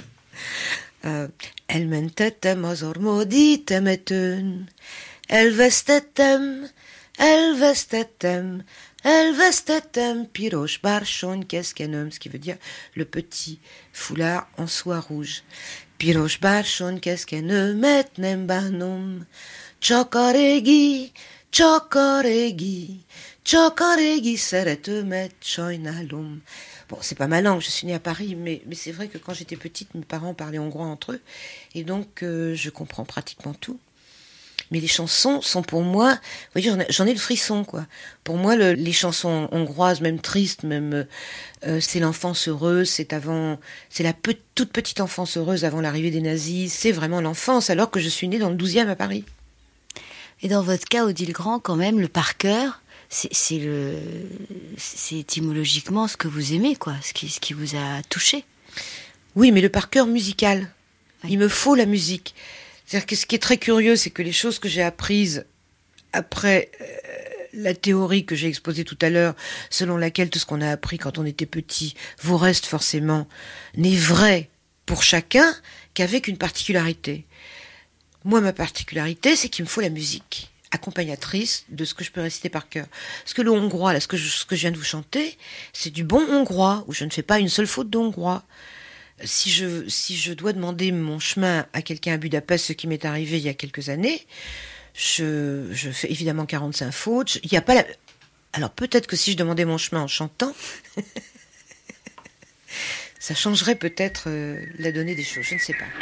euh, El mentetem azor moditem etun, el vestetem, el vestetem, el vestetem, pirosh barchon keskenem, ce qui veut dire le petit foulard en soie rouge. Pirosh barchon keskenem metnem banom, chokoregi, chokoregi, chokoregi seretemet choinalum. Bon, c'est pas ma langue, je suis née à Paris, mais, mais c'est vrai que quand j'étais petite, mes parents parlaient hongrois entre eux, et donc euh, je comprends pratiquement tout. Mais les chansons sont pour moi, vous voyez, j'en ai, j'en ai le frisson, quoi. Pour moi, le, les chansons hongroises, même tristes, même, euh, c'est l'enfance heureuse, c'est avant, c'est la pe- toute petite enfance heureuse avant l'arrivée des nazis, c'est vraiment l'enfance, alors que je suis née dans le douzième à Paris. Et dans votre cas, Odile Grand, quand même, le par cœur, c'est, c'est, le, c'est étymologiquement ce que vous aimez, quoi, ce qui, ce qui vous a touché. Oui, mais le par cœur musical. Il me faut la musique. C'est-à-dire que ce qui est très curieux, c'est que les choses que j'ai apprises après euh, la théorie que j'ai exposée tout à l'heure, selon laquelle tout ce qu'on a appris quand on était petit vous reste forcément, n'est vrai pour chacun qu'avec une particularité. Moi, ma particularité, c'est qu'il me faut la musique accompagnatrice de ce que je peux réciter par cœur. Parce que le hongrois, là, ce que je, ce que je viens de vous chanter, c'est du bon hongrois, où je ne fais pas une seule faute de hongrois. Si je, si je dois demander mon chemin à quelqu'un à Budapest, ce qui m'est arrivé il y a quelques années, je, je fais évidemment quarante-cinq fautes. Il n'y a pas la... Alors peut-être que si je demandais mon chemin en chantant, ça changerait peut-être euh, la donnée des choses, je ne sais pas.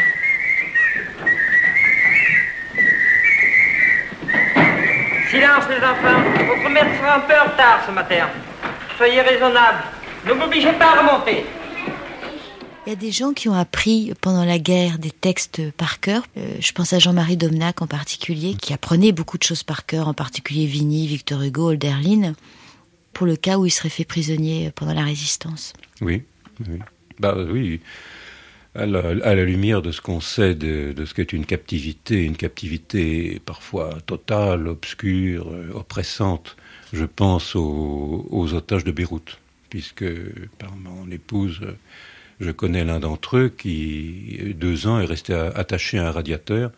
Silence les enfants, votre maître sera un peu en retard ce matin. Soyez raisonnables, ne m'obligez pas à remonter. Il y a des gens qui ont appris pendant la guerre des textes par cœur. Euh, je pense à Jean-Marie Domnac en particulier, qui apprenait beaucoup de choses par cœur, en particulier Vigny, Victor Hugo, Hölderlin, pour le cas où il serait fait prisonnier pendant la Résistance. Oui, oui. Bah oui. À la, à la lumière de ce qu'on sait de, de ce qu'est une captivité, une captivité parfois totale, obscure, oppressante, je pense aux, aux otages de Beyrouth, puisque par mon épouse... Je connais l'un d'entre eux qui, deux ans, est resté attaché à un radiateur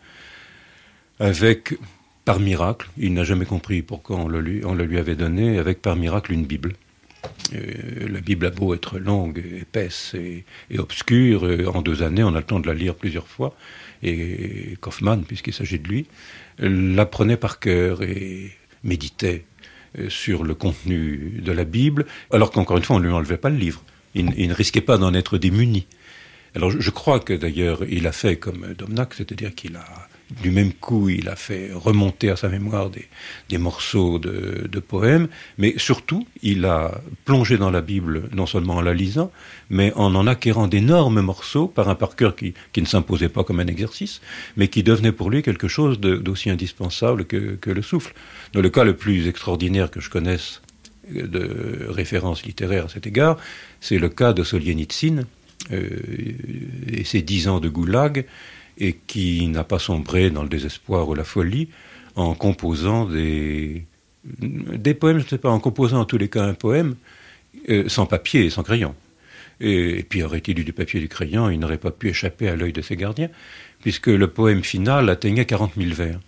avec, par miracle, il n'a jamais compris pourquoi on le lui, on le lui avait donné, avec par miracle une Bible. Euh, la Bible a beau être longue, épaisse et, et obscure, en deux années, on a le temps de la lire plusieurs fois. Et Kaufmann, puisqu'il s'agit de lui, l'apprenait par cœur et méditait sur le contenu de la Bible, alors qu'encore une fois, on ne lui enlevait pas le livre. Il, il ne risquait pas d'en être démuni. Alors je, je crois que d'ailleurs il a fait comme Domnac, c'est-à-dire qu'il a, du même coup, il a fait remonter à sa mémoire des, des morceaux de, de poèmes, mais surtout il a plongé dans la Bible non seulement en la lisant, mais en en acquérant d'énormes morceaux par un par cœur qui, qui ne s'imposait pas comme un exercice, mais qui devenait pour lui quelque chose de, d'aussi indispensable que, que le souffle. Dans le cas le plus extraordinaire que je connaisse de référence littéraire à cet égard, c'est le cas de Soljenitsyne euh, et ses dix ans de goulag, et qui n'a pas sombré dans le désespoir ou la folie en composant des, des poèmes, je ne sais pas, en composant en tous les cas un poème euh, sans papier et sans crayon. Et, et puis aurait-il eu du papier et du crayon, il n'aurait pas pu échapper à l'œil de ses gardiens, puisque le poème final atteignait quarante mille vers.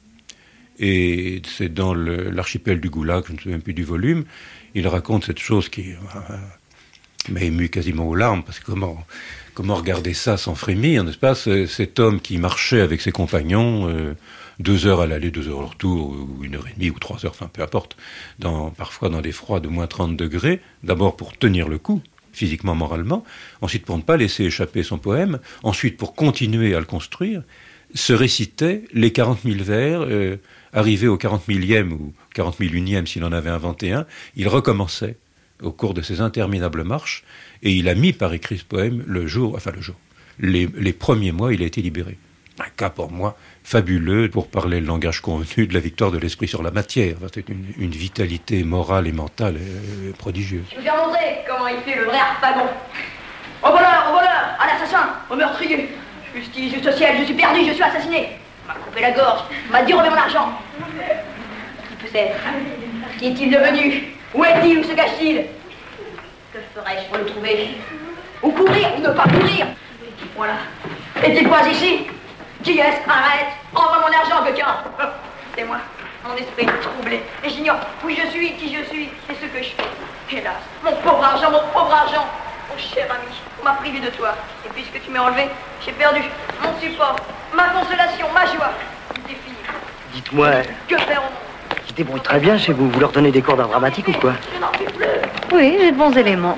Et c'est dans le, l'archipel du Goulag, je ne me souviens plus du volume, il raconte cette chose qui, euh, qui m'a ému quasiment aux larmes, parce que comment, comment regarder ça sans frémir, n'est-ce pas, c'est, cet homme qui marchait avec ses compagnons, euh, deux heures à l'aller, deux heures au retour, ou une heure et demie, ou trois heures, enfin peu importe, dans, parfois dans des froids de moins trente degrés, d'abord pour tenir le coup, physiquement, moralement, ensuite pour ne pas laisser échapper son poème, ensuite pour continuer à le construire, se récitait les quarante mille vers, euh, arrivé au quarante millième ou quarante mille unième s'il en avait inventé un, il recommençait au cours de ces interminables marches, et il a mis par écrit ce poème le jour, enfin le jour, les, les premiers mois, il a été libéré. un cas pour moi fabuleux pour parler le langage convenu de la victoire de l'esprit sur la matière. Enfin, c'est une, une vitalité morale et mentale euh, prodigieuse. Je vous ai montré comment il fait le vrai harpagon. Au voleur, au voleur, à l'assassin, au meurtrier. Justice, juste au ciel, je suis perdu, je suis assassiné. On m'a coupé la gorge, on m'a dit remets mon argent. Qui peut être? Qui est-il devenu? Où est-il? Où se cache-t-il? Que ferais-je pour le trouver? Ou courir, ou ne pas courir? Voilà. Est-il pas ici? Qui est-ce? Arrête! Envoie mon argent, coquin! C'est moi, mon esprit troublé. Et j'ignore où je suis, qui je suis, et ce que je fais. Hélas, mon pauvre argent, mon pauvre argent! Mon cher ami, on m'a privé de toi. Et puisque tu m'as enlevé, j'ai perdu mon support, ma consolation, ma joie. C'est fini. Dites-moi, Que faire au monde? ils débrouillent très bien chez vous. Vous leur donnez des cours d'art dramatique ou quoi? Je n'en puis plus. Oui, j'ai de bons éléments.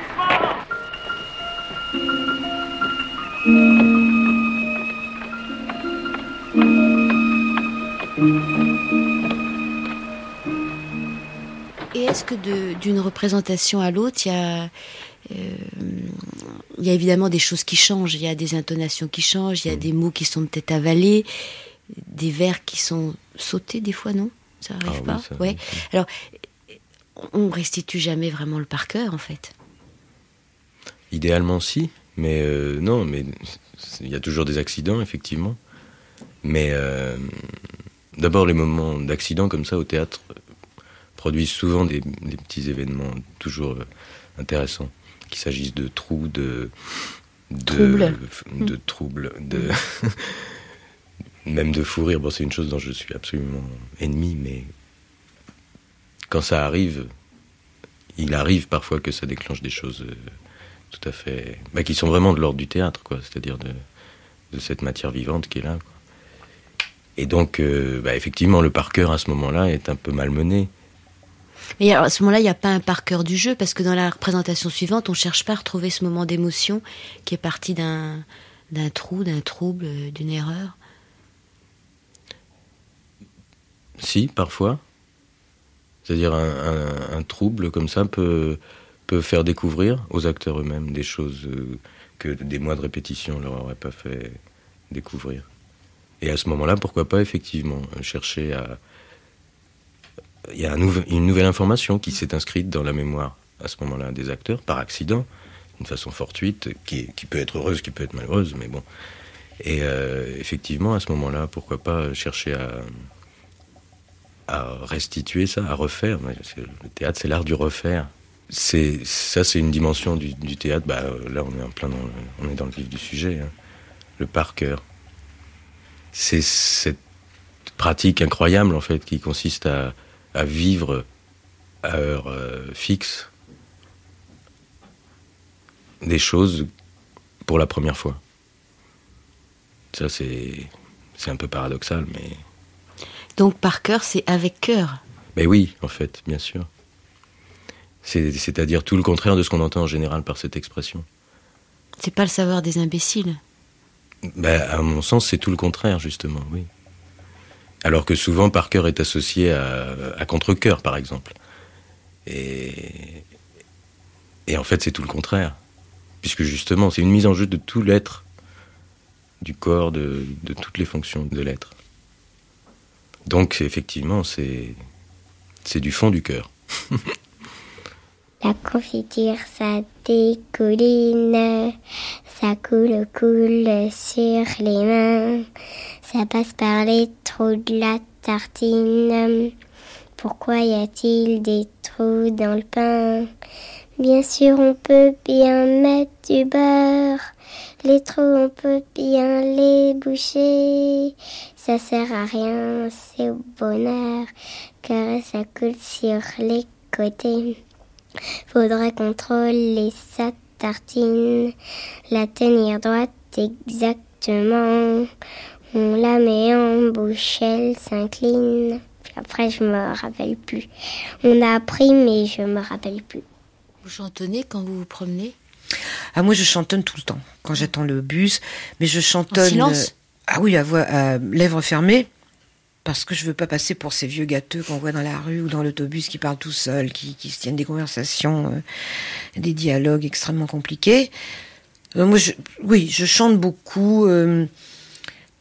Et est-ce que de, d'une représentation à l'autre, il y a, euh, il y a évidemment des choses qui changent, il y a des intonations qui changent, il y a des mots qui sont peut-être avalés, des vers qui sont sautés des fois, non? Ça arrive Ah pas oui, ça, ouais. oui. Alors, on restitue jamais vraiment le par cœur, en fait. Idéalement, si, mais euh, non, mais il y a toujours des accidents, effectivement. Mais euh, d'abord, les moments d'accident comme ça au théâtre produisent souvent des, des petits événements toujours euh, intéressants, qu'il s'agisse de trous, de de Troubles. de, troubles, de même de fou rire. Bon, c'est une chose dont je suis absolument ennemi, mais quand ça arrive, il arrive parfois que ça déclenche des choses euh, tout à fait, bah, qui sont vraiment de l'ordre du théâtre, quoi. C'est-à-dire de de cette matière vivante qui est là, quoi. Et donc, euh, bah, effectivement, le par cœur à ce moment-là est un peu malmené. Mais alors, à ce moment-là, il n'y a pas un par cœur du jeu, parce que dans la représentation suivante, on ne cherche pas à retrouver ce moment d'émotion qui est parti d'un, d'un trou, d'un trouble, d'une erreur. Si, parfois. C'est-à-dire un, un, un trouble comme ça peut, peut faire découvrir aux acteurs eux-mêmes des choses euh, que des mois de répétition leur auraient pas fait découvrir. Et à ce moment-là, pourquoi pas effectivement chercher à... Il y a un nouvel, une nouvelle information qui s'est inscrite dans la mémoire à ce moment-là des acteurs, par accident, d'une façon fortuite, qui, qui peut être heureuse, qui peut être malheureuse, mais bon. Et euh, effectivement, à ce moment-là, pourquoi pas chercher à, à restituer ça, à refaire. Le théâtre, c'est l'art du refaire. C'est, ça, c'est une dimension du, du théâtre. Bah, là, on est en plein dans le, on est dans le vif du sujet, hein. Le par cœur. C'est cette pratique incroyable, en fait, qui consiste à, à vivre à heure euh, fixe des choses pour la première fois. Ça, c'est, c'est un peu paradoxal, mais... Donc, par cœur, c'est avec cœur. Mais oui, en fait, bien sûr. C'est, c'est-à-dire tout le contraire de ce qu'on entend en général par cette expression. C'est pas le savoir des imbéciles. Ben, à mon sens, c'est tout le contraire, justement, oui. Alors que souvent, par cœur est associé à, à contre-cœur, par exemple. Et, et en fait, c'est tout le contraire. Puisque justement, c'est une mise en jeu de tout l'être, du corps, de, de toutes les fonctions de l'être. Donc, effectivement, c'est, c'est du fond du cœur. La confiture, ça découline, ça coule, coule sur les mains, ça passe par les trous de la tartine. Pourquoi y a-t-il des trous dans le pain? Bien sûr, on peut bien mettre du beurre, les trous, on peut bien les boucher. Ça sert à rien, c'est au bonheur, car ça coule sur les côtés. Faudrait contrôler sa tartine, la tenir droite exactement. On la met en bouche, elle s'incline. Puis après, je me rappelle plus. On a appris, mais je me rappelle plus. Vous chantonnez quand vous vous promenez? Ah, moi, je chantonne tout le temps, quand j'attends le bus. Mais je chantonne... En silence? euh, Ah oui, à, voix, à lèvres fermées. Parce que je veux pas passer pour ces vieux gâteux qu'on voit dans la rue ou dans l'autobus qui parlent tout seuls, qui, qui se tiennent des conversations, euh, des dialogues extrêmement compliqués. Euh, moi, je, oui, je chante beaucoup. Euh,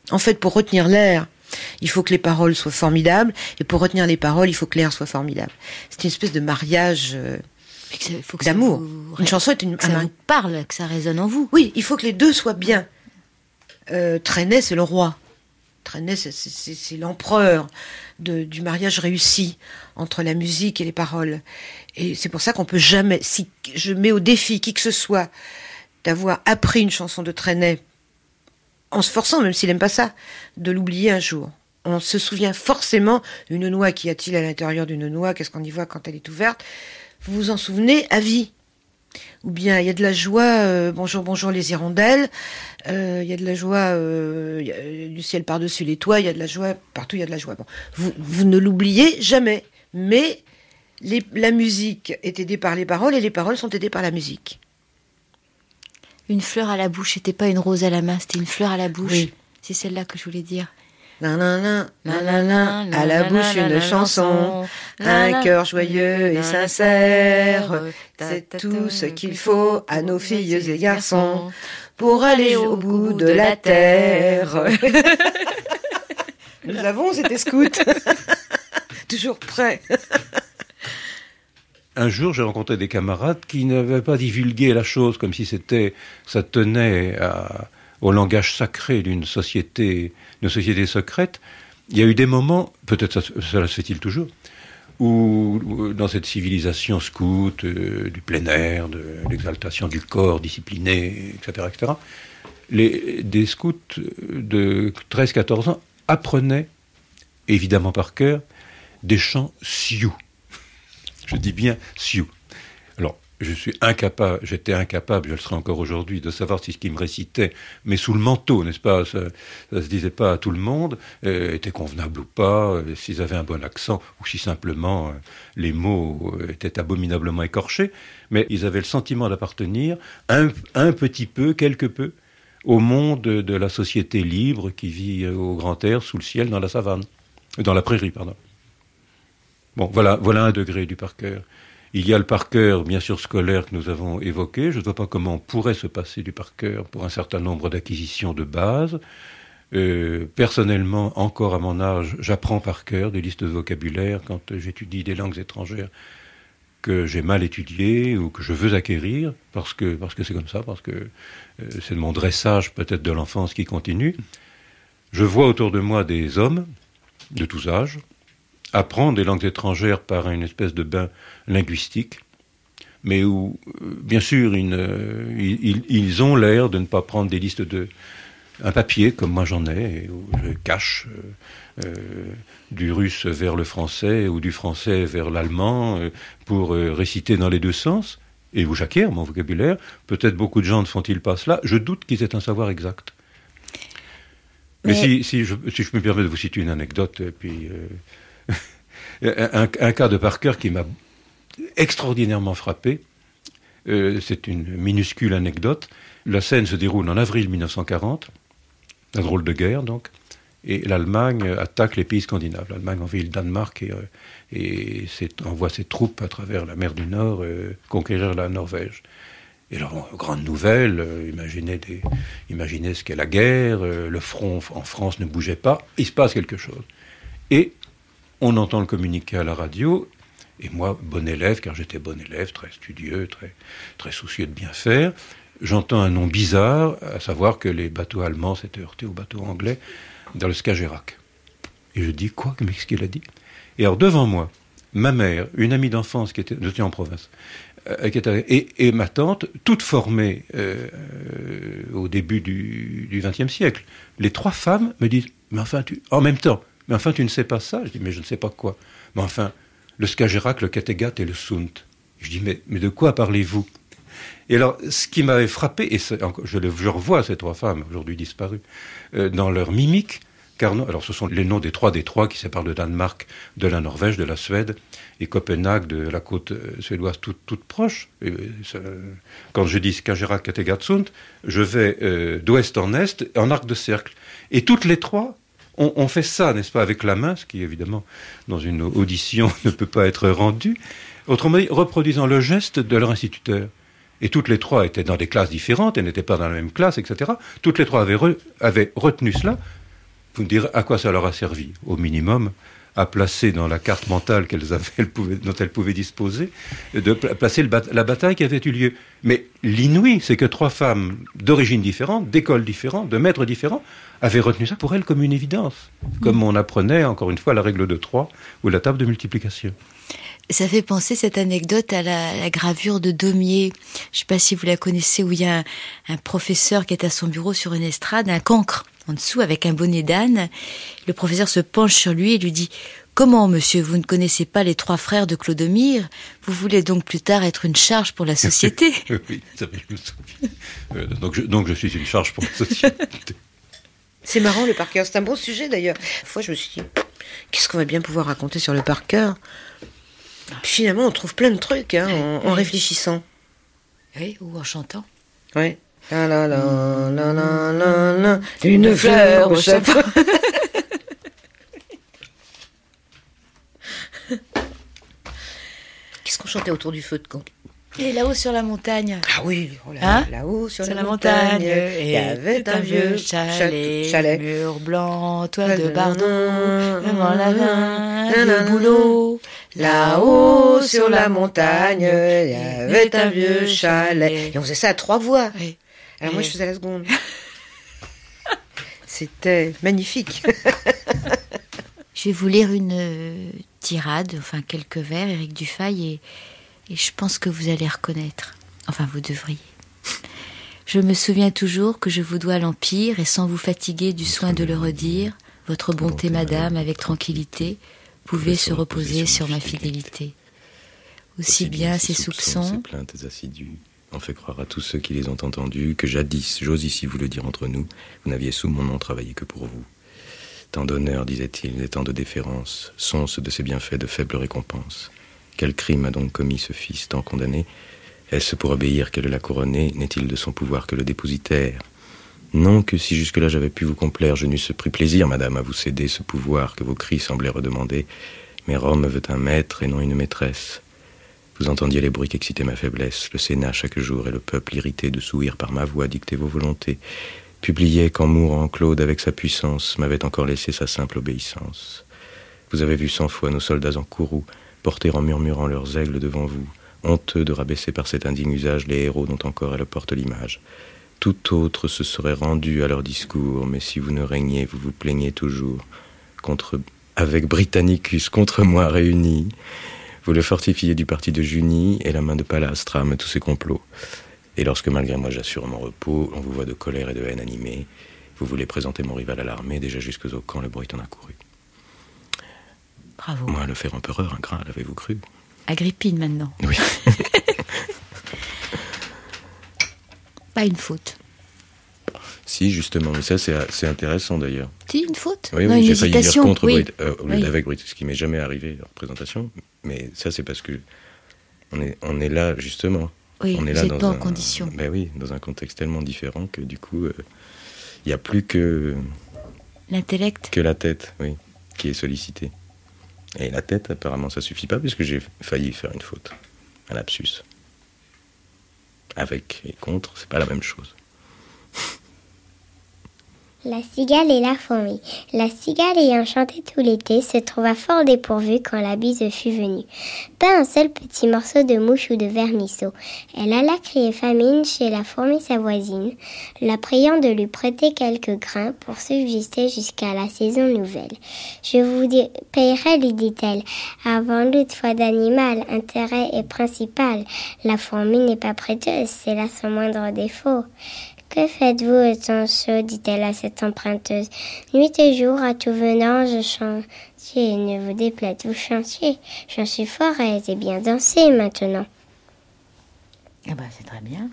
En fait, pour retenir l'air, il faut que les paroles soient formidables, et pour retenir les paroles, il faut que l'air soit formidable. C'est une espèce de mariage euh, il faut que d'amour. Vous... Une chanson est une... Que ça vous parle, que ça résonne en vous. Oui, il faut que les deux soient bien. Euh, Trenet, c'est le roi. Trenet, c'est, c'est, c'est l'empereur de, du mariage réussi entre la musique et les paroles. Et c'est pour ça qu'on peut jamais... Si je mets au défi qui que ce soit d'avoir appris une chanson de Trenet, en se forçant, même s'il n'aime pas ça, de l'oublier un jour. On se souvient forcément, une noix, qu'y a-t-il à l'intérieur d'une noix? Qu'est-ce qu'on y voit quand elle est ouverte? Vous vous en souvenez à vie. Ou bien, il y a de la joie, euh, bonjour, bonjour les hirondelles, euh, il y a de la joie, euh, y a, du ciel par-dessus les toits, il y a de la joie, partout il y a de la joie. Bon, vous, vous ne l'oubliez jamais, mais les, la musique est aidée par les paroles et les paroles sont aidées par la musique. Une fleur à la bouche, c'était pas une rose à la main, c'était une fleur à la bouche. Oui. C'est celle-là que je voulais dire. Nanana, nanana, à la bouche une chanson, un cœur joyeux et sincère, c'est tout ce qu'il faut à nos filles et garçons pour aller au bout de la terre. Nous avons été scouts, toujours prêts. Un jour, j'ai rencontré des camarades qui n'avaient pas divulgué la chose comme si c'était, ça tenait à, au langage sacré d'une société, d'une société secrète. Il y a eu des moments, peut-être ça, cela se fait-il toujours, où, où dans cette civilisation scout, euh, du plein air, de l'exaltation du corps discipliné, et cetera, et cetera, les, des scouts de treize à quatorze ans apprenaient, évidemment par cœur, des chants sioux. Je dis bien Sioux. Alors, je suis incapable, j'étais incapable, je le serai encore aujourd'hui, de savoir si ce qu'il me récitait, mais sous le manteau, n'est-ce pas, ça ne se disait pas à tout le monde, euh, était convenable ou pas, euh, s'ils avaient un bon accent, ou si simplement euh, les mots euh, étaient abominablement écorchés, mais ils avaient le sentiment d'appartenir un, un petit peu, quelque peu, au monde de, de la société libre qui vit au grand air, sous le ciel, dans la savane, dans la prairie, pardon. Bon, voilà, voilà un degré du par cœur. Il y a le par cœur, bien sûr, scolaire que nous avons évoqué. Je ne vois pas comment on pourrait se passer du par cœur pour un certain nombre d'acquisitions de base. Euh, personnellement, encore à mon âge, j'apprends par cœur des listes de vocabulaire quand j'étudie des langues étrangères que j'ai mal étudiées ou que je veux acquérir, parce que, parce que c'est comme ça, parce que euh, c'est de mon dressage peut-être de l'enfance qui continue. Je vois autour de moi des hommes de tous âges apprendre des langues étrangères par une espèce de bain linguistique, mais où, bien sûr, une, euh, ils, ils ont l'air de ne pas prendre des listes de... un papier, comme moi j'en ai, et où je cache euh, euh, du russe vers le français, ou du français vers l'allemand, euh, pour euh, réciter dans les deux sens, et où j'acquiers mon vocabulaire. Peut-être beaucoup de gens ne font-ils pas cela. Je doute qu'ils aient un savoir exact. Mais, Mais si, si, je, si je me permets de vous citer une anecdote, et puis... Euh, un, un cas de par cœur qui m'a extraordinairement frappé, euh, c'est une minuscule anecdote. La scène se déroule en avril mille neuf cent quarante, la drôle de guerre donc, et l'Allemagne attaque les pays scandinaves. L'Allemagne envahit le Danemark et, euh, et envoie ses troupes à travers la mer du Nord euh, conquérir la Norvège. Et alors, grande nouvelle, euh, imaginez, des, imaginez ce qu'est la guerre, euh, le front en France ne bougeait pas, il se passe quelque chose. Et on entend le communiqué à la radio, et moi, bon élève, car j'étais bon élève, très studieux, très, très soucieux de bien faire, j'entends un nom bizarre, à savoir que les bateaux allemands s'étaient heurtés aux bateaux anglais dans le Skagerrak. Et je dis, quoi, qu'est-ce qu'il a dit? Et alors, devant moi, ma mère, une amie d'enfance qui était, j'étais en province, euh, qui était, et, et ma tante, toutes formées euh, euh, au début du vingtième siècle. Les trois femmes me disent, mais enfin, tu, en même temps, mais enfin, tu ne sais pas ça? Je dis, mais je ne sais pas quoi. Mais enfin, le Skagerrak, le Kattegat et le Sund. Je dis, mais, mais de quoi parlez-vous? Et alors, ce qui m'avait frappé, et je, le, je revois ces trois femmes, aujourd'hui disparues, euh, dans leur mimique, car non, alors ce sont les noms des trois détroits qui séparent le Danemark de la Norvège, de la Suède, et Copenhague de la côte euh, suédoise toute, toute proche. Et, ça, quand je dis Skagerrak, Kattegat, Sund, je vais euh, d'ouest en est, en arc de cercle. Et toutes les trois... On, on fait ça, n'est-ce pas, avec la main, ce qui, évidemment, dans une audition, ne peut pas être rendu. Autrement dit, reproduisant le geste de leur instituteur. Et toutes les trois étaient dans des classes différentes, elles n'étaient pas dans la même classe, et cetera. Toutes les trois avaient, re, avaient retenu cela. Vous me direz à quoi ça leur a servi, au minimum, à placer dans la carte mentale qu'elles avaient, elles pouvaient, dont elles pouvaient disposer, de placer le bat- la bataille qui avait eu lieu. Mais l'inouï, c'est que trois femmes d'origines différentes, d'écoles différentes, de maîtres différents, avaient retenu ça pour elles comme une évidence. Comme on apprenait, encore une fois, la règle de trois ou la table de multiplication. Ça fait penser cette anecdote à la, la gravure de Daumier. Je ne sais pas si vous la connaissez, où il y a un, un professeur qui est à son bureau sur une estrade, un cancre en dessous avec un bonnet d'âne. Le professeur se penche sur lui et lui dit « Comment, monsieur, vous ne connaissez pas les trois frères de Clodomir? Vous voulez donc plus tard être une charge pour la société ?» Oui, ça je me souviens. Euh, donc, je, donc je suis une charge pour la société. C'est marrant, le par cœur. C'est un bon sujet, d'ailleurs. Une fois, je me suis dit, qu'est-ce qu'on va bien pouvoir raconter sur le par cœur? Puis finalement, on trouve plein de trucs hein, en, en réfléchissant. Oui, ou en chantant. Oui. La la la la la la la, une fleur au chapeau. Qu'est-ce qu'on chantait autour du feu de camp? Et là-haut sur la montagne. Ah oui, oh là, hein là-haut sur, sur la, la montagne, montagne, il y avait un vieux chalet, chalet, mur blanc, toit de bardon, devant la main, le boulot. Là-haut sur la montagne, il y avait un vieux chalet. Et on faisait ça à trois voix. Oui. Alors moi, je faisais la seconde. C'était magnifique. Je vais vous lire une euh, tirade, enfin quelques vers, Éric Dufay, et, et je pense que vous allez reconnaître. Enfin, vous devriez. Je me souviens toujours que je vous dois l'empire, et sans vous fatiguer du soin de le redire, votre bonté, madame, avec tranquillité, pouvez se reposer sur ma fidélité. Aussi bien ces soupçons, ces plaintes assidues, on fait croire à tous ceux qui les ont entendus que jadis, j'ose ici vous le dire entre nous, vous n'aviez sous mon nom travaillé que pour vous. Tant d'honneur, disait-il, et tant de déférence, sont-ce de ces bienfaits de faible récompense. Quel crime a donc commis ce fils tant condamné? Est-ce pour obéir qu'elle l'a couronné? N'est-il de son pouvoir que le dépositaire? Non que si jusque-là j'avais pu vous complaire, je n'eusse pris plaisir, madame, à vous céder ce pouvoir que vos cris semblaient redemander. Mais Rome veut un maître et non une maîtresse. Vous entendiez les bruits qu'excitait ma faiblesse, le Sénat chaque jour et le peuple irrité de s'ouïr par ma voix dicter vos volontés. Publiait qu'en mourant, Claude, avec sa puissance, m'avait encore laissé sa simple obéissance. Vous avez vu cent fois nos soldats en courroux porter en murmurant leurs aigles devant vous, honteux de rabaisser par cet indigne usage les héros dont encore elle porte l'image. Tout autre se serait rendu à leur discours, mais si vous ne régnez, vous vous plaignez toujours. Contre, avec Britannicus contre moi réunis, vous le fortifiez du parti de Junie, et la main de Pallas trame tous ses complots. Et lorsque malgré moi j'assure mon repos, on vous voit de colère et de haine animée, vous voulez présenter mon rival à l'armée, déjà jusqu'au camp le bruit en a couru. Bravo. Moi, le faire empereur ingrat, l'avez-vous cru? Agrippine maintenant. Oui. Pas une faute. Si, justement, mais ça c'est, c'est intéressant d'ailleurs. Si, une faute? Oui, non, oui, une j'ai hésitation. failli dire contre oui. Brit, euh, au lieu oui. d'avec Brit, ce qui m'est jamais arrivé en représentation, mais ça c'est parce que on est, on est là justement. Oui, on est vous là n'êtes dans pas un, en condition. Ben oui, dans un contexte tellement différent que du coup, il euh, n'y a plus que... L'intellect. Que la tête, oui, qui est sollicitée. Et la tête, apparemment, ça suffit pas, puisque j'ai failli faire une faute. Un lapsus. Avec et contre, c'est pas la même chose. La cigale et la fourmi. La cigale, ayant chanté tout l'été, se trouva fort dépourvue quand la bise fut venue. Pas un seul petit morceau de mouche ou de vermisseau. Elle alla crier famine chez la fourmi sa voisine, la priant de lui prêter quelques grains pour subsister jusqu'à la saison nouvelle. Je vous dis, payerai, lui dit-elle, avant l'autre foi d'animal, intérêt est principal. La fourmi n'est pas prêteuse, c'est là son moindre défaut. Que faites-vous autant chaud, dit-elle à cette emprunteuse. Nuit et jour, à tout venant, je chantiez, ne vous déplaise, vous chantiez. J'en suis fort aise et bien dansé maintenant. Ah bah c'est très bien.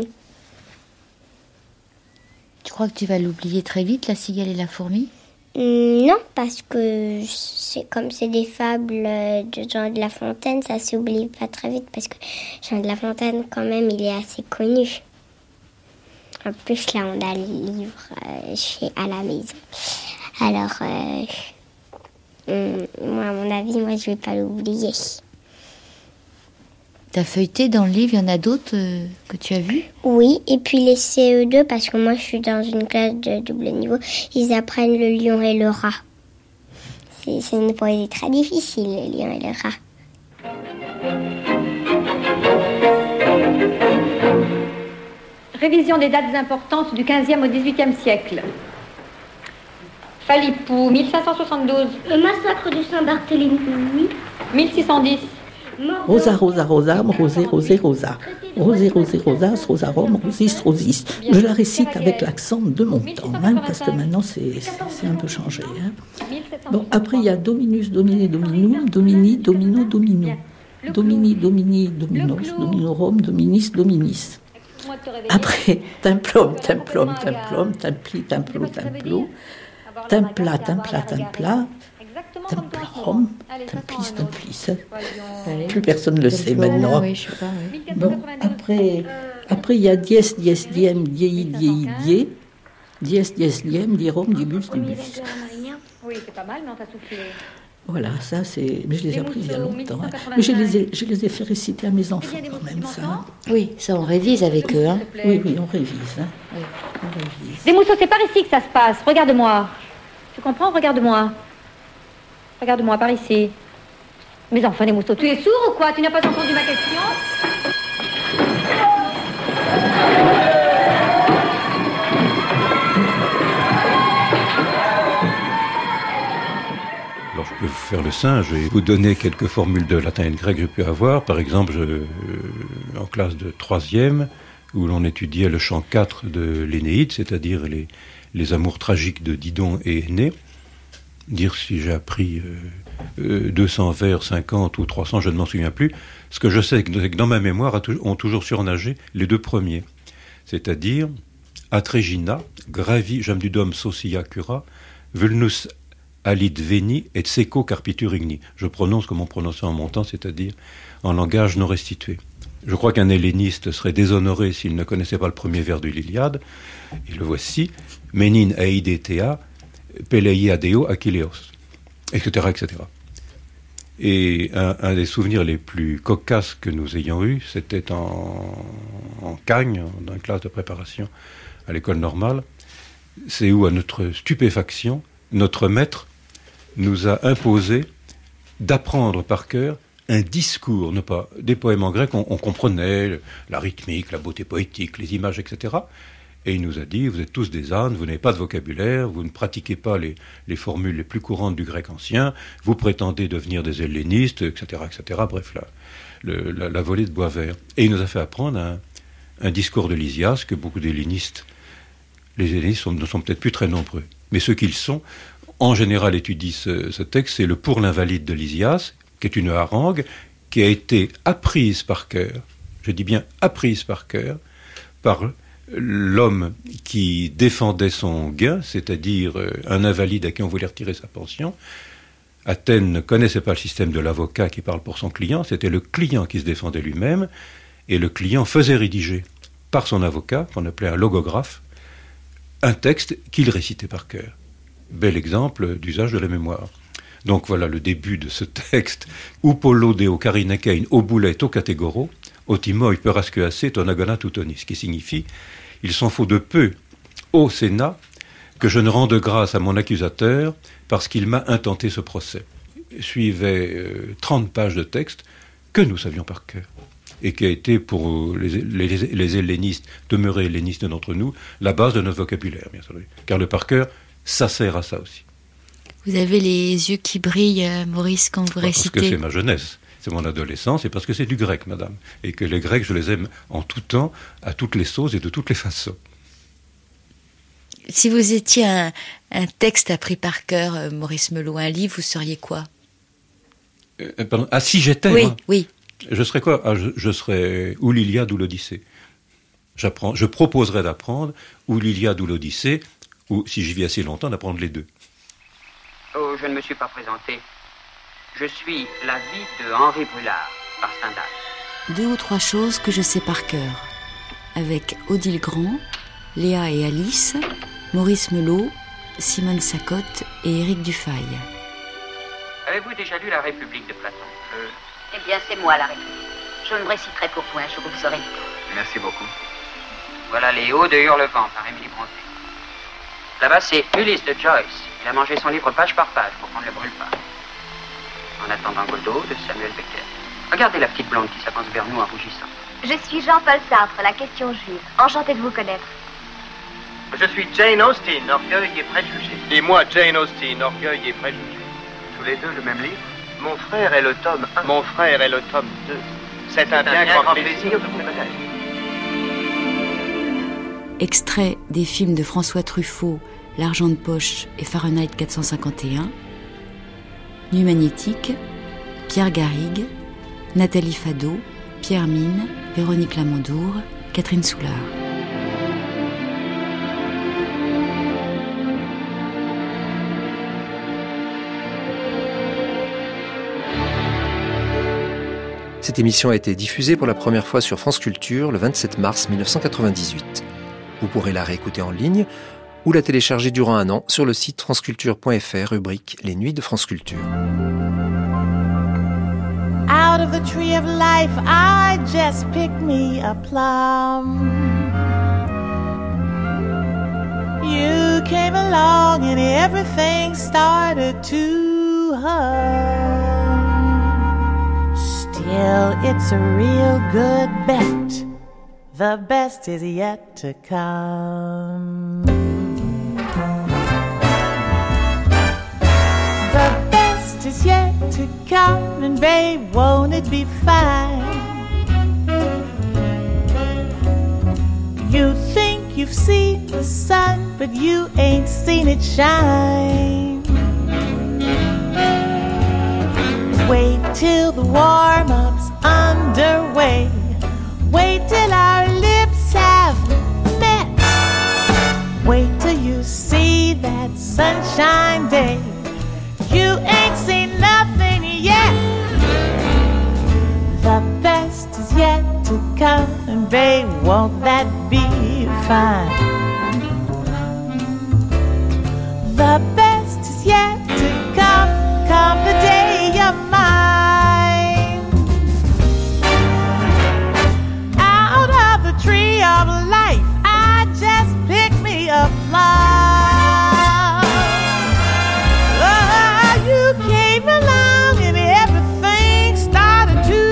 Tu crois que tu vas l'oublier très vite, la cigale et la fourmi? Mmh, non, parce que c'est comme c'est des fables de Jean de La Fontaine, ça s'oublie pas très vite, parce que Jean de La Fontaine, quand même, il est assez connu. En plus, là, on a le livre euh, chez, à la maison. Alors, euh, hum, moi, à mon avis, moi, je vais pas l'oublier. T'as feuilleté dans le livre, il y en a d'autres euh, que tu as vus ? Oui, et puis les C E deux, parce que moi je suis dans une classe de double niveau, ils apprennent le lion et le rat. C'est, c'est une poésie très difficile, le lion et le rat. Révision des dates importantes du quinzième au dix-huitième siècle. Philippou, mille cinq cent soixante-douze. Le massacre de Saint-Barthélemy. mille six cent dix. Rosa, rosa, rosam, rosé, rosé, rosa. Rosé, rosé, rosas, rosarum, rosis, rosis. Je la récite avec l'accent de mon temps, hein, parce que maintenant c'est, c'est un peu changé. Hein. Bon, après il y a dominus, domine, dominum, domini, domino, domino. Domini, domini, dominos, dominorum, dominis, dominis. Après, templum, templum, templum, templi, templo, templo. Templa, templa, templa. Templarum, templis, templis. Plus personne ne le sait maintenant. Bon, après, après il y a dies, dies, diem, diei, diei, die. Dies, dies, diem, dierum, dibus, dibus. Oui, c'est pas mal, mais on t'a soufflé. Voilà, ça c'est. Mais je les ai appris il y a longtemps. Hein. Mais je les ai, je les ai fait réciter à mes enfants quand même, ça. Oui, ça on révise avec eux. Hein. Oui, oui, on révise. Hein. Oui, on révise. Des mousseaux, c'est par ici que ça se passe. Regarde-moi. Tu comprends? Regarde-moi. Regarde-moi, par ici. Mais enfin, des mousseaux, tu es sourd ou quoi? Tu n'as pas entendu ma question? Alors, je peux vous faire le singe et vous donner quelques formules de latin et de grec que j'ai pu avoir. Par exemple, je, euh, en classe de troisième, où l'on étudiait le chant quatre de l'Énéide, c'est-à-dire les, les amours tragiques de Didon et Énée. Dire si j'ai appris euh, euh, deux cents vers, cinquante ou trois cents, je ne m'en souviens plus. Ce que je sais, c'est que dans ma mémoire, ont toujours surnagé les deux premiers. C'est-à-dire, Atrégina, gravi jamdudum socia cura, vulnus alit veni et seco carpitur igni. Je prononce comme on prononçait en mon temps, c'est-à-dire en langage non restitué. Je crois qu'un helléniste serait déshonoré s'il ne connaissait pas le premier vers de l'Iliade. Et le voici, menin aidetea, pelei adeo achilleos, et cetera, et cetera. Et un, un des souvenirs les plus cocasses que nous ayons eus, c'était en, en Cagne, dans une classe de préparation à l'école normale. C'est où, à notre stupéfaction, notre maître nous a imposé d'apprendre par cœur un discours, non pas des poèmes en grec, on, on comprenait la rythmique, la beauté poétique, les images, et cetera. Et il nous a dit, vous êtes tous des ânes, vous n'avez pas de vocabulaire, vous ne pratiquez pas les, les formules les plus courantes du grec ancien, vous prétendez devenir des hellénistes, et cetera, et cetera. Bref, la, le, la, la volée de bois vert. Et il nous a fait apprendre un, un discours de Lysias, que beaucoup d'hellénistes, les hellénistes sont, ne sont peut-être plus très nombreux, mais ceux qu'ils sont, en général étudient ce, ce texte, c'est le Pour l'invalide de Lysias, qui est une harangue, qui a été apprise par cœur, je dis bien apprise par cœur, par l'homme qui défendait son gain, c'est-à-dire un invalide à qui on voulait retirer sa pension. Athènes ne connaissait pas le système de l'avocat qui parle pour son client, c'était le client qui se défendait lui-même, et le client faisait rédiger par son avocat, qu'on appelait un logographe, un texte qu'il récitait par cœur. Bel exemple d'usage de la mémoire. Donc voilà le début de ce texte. Upolo deo carinekein obulet o categoro, otimoi perasqueace ton agona tutonis, ce qui signifie il s'en faut de peu au Sénat que je ne rende grâce à mon accusateur parce qu'il m'a intenté ce procès. Suivait euh, trente pages de texte que nous savions par cœur et qui a été pour les, les, les hellénistes, demeurés hellénistes d'entre nous, la base de notre vocabulaire, bien sûr. Car le par cœur, ça sert à ça aussi. Vous avez les yeux qui brillent, Maurice, quand vous Parce récitez. que c'est ma jeunesse, c'est mon adolescence, et parce que c'est du grec, madame. Et que les Grecs, je les aime en tout temps, à toutes les sauces et de toutes les façons. Si vous étiez un, un texte appris par cœur, Maurice Melot, un livre, vous seriez quoi? euh, pardon, Ah, si j'étais, Oui, moi, oui. Je serais quoi ah, je, je serais ou l'Iliade ou l'Odyssée. J'apprends, je proposerais d'apprendre ou l'Iliade ou l'Odyssée, ou, si j'y vis assez longtemps, d'apprendre les deux. Oh, je ne me suis pas présenté. Je suis la vie de Henri Brulard, par Stendhal. Deux ou trois choses que je sais par cœur. Avec Odile Grand, Léa et Alice, Maurice Melot, Simone Sacotte et Éric Dufay. Avez-vous déjà lu La République de Platon? euh... Eh bien, c'est moi, La République. Je je ne réciterai pour toi, je vous le saurai. Merci beaucoup. Voilà les Hauts de Hurlevent par Émilie Brontë. Là-bas, c'est Ulysse de Joyce. Il a mangé son livre page par page pour qu'on ne le brûle pas. En attendant Godot de Samuel Beckett. Regardez la petite blonde qui s'avance vers nous en rougissant. Je suis Jean-Paul Sartre, la question juive. Enchanté de vous connaître. Je suis Jane Austen, Orgueil et Préjugés. Et moi, Jane Austen, Orgueil et Préjugés. Tous les deux le même livre? Mon frère est le tome un. Mon frère est le tome deux. C'est un, un bien, bien grand plaisir de vous connaître. Extrait des films de François Truffaut, L'argent de poche et Fahrenheit quatre cent cinquante et un. Nuit magnétique, Pierre Garrigue, Nathalie Fado, Pierre Mine, Véronique Lamandour, Catherine Soulard. Cette émission a été diffusée pour la première fois sur France Culture le vingt-sept mars mille neuf cent quatre-vingt-dix-huit. Vous pourrez la réécouter en ligne ou la télécharger durant un an sur le site franceculture point f r, rubrique Les Nuits de France Culture. Out of the tree of life, I just picked me a plum. You came along and everything started to hum. Still, it's a real good bet. The best is yet to come. The best is yet to come, and babe, won't it be fine? You think you've seen the sun, but you ain't seen it shine. Wait till the warm-up's underway. Wait till our lips have met. Wait till you see that sunshine day. You ain't seen nothing yet. The best is yet to come, and babe, won't that be fine? The best is yet to come, come the day you're mine. Out of the tree of life, I just picked me a flower. Oh, you came along and everything started to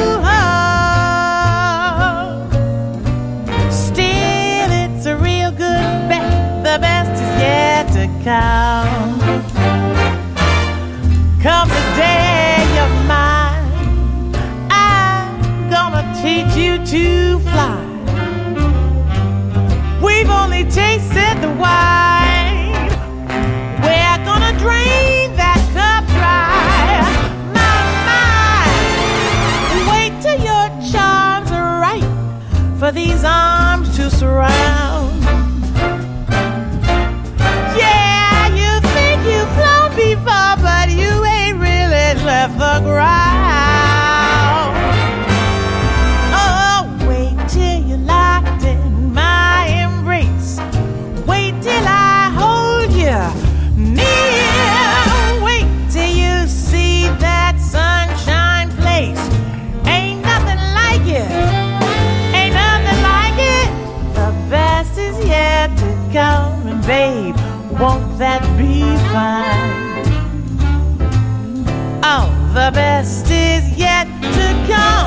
hum. Still, it's a real good bet. The best is yet to come. Come the day you're mine, I'm gonna teach you to fly. We've only tasted the wine. We're gonna drain that cup dry. My, my, wait till your charms are right for these arms to surround. Yeah, you think you've flown before, but you ain't really left the ground. Oh, wait till you're locked in my embrace. Wait till I hold you near. Wait till you see that sunshine place. Ain't nothing like it. Ain't nothing like it. The best is yet to come, and babe, won't that be fine? Oh, the best is yet to come.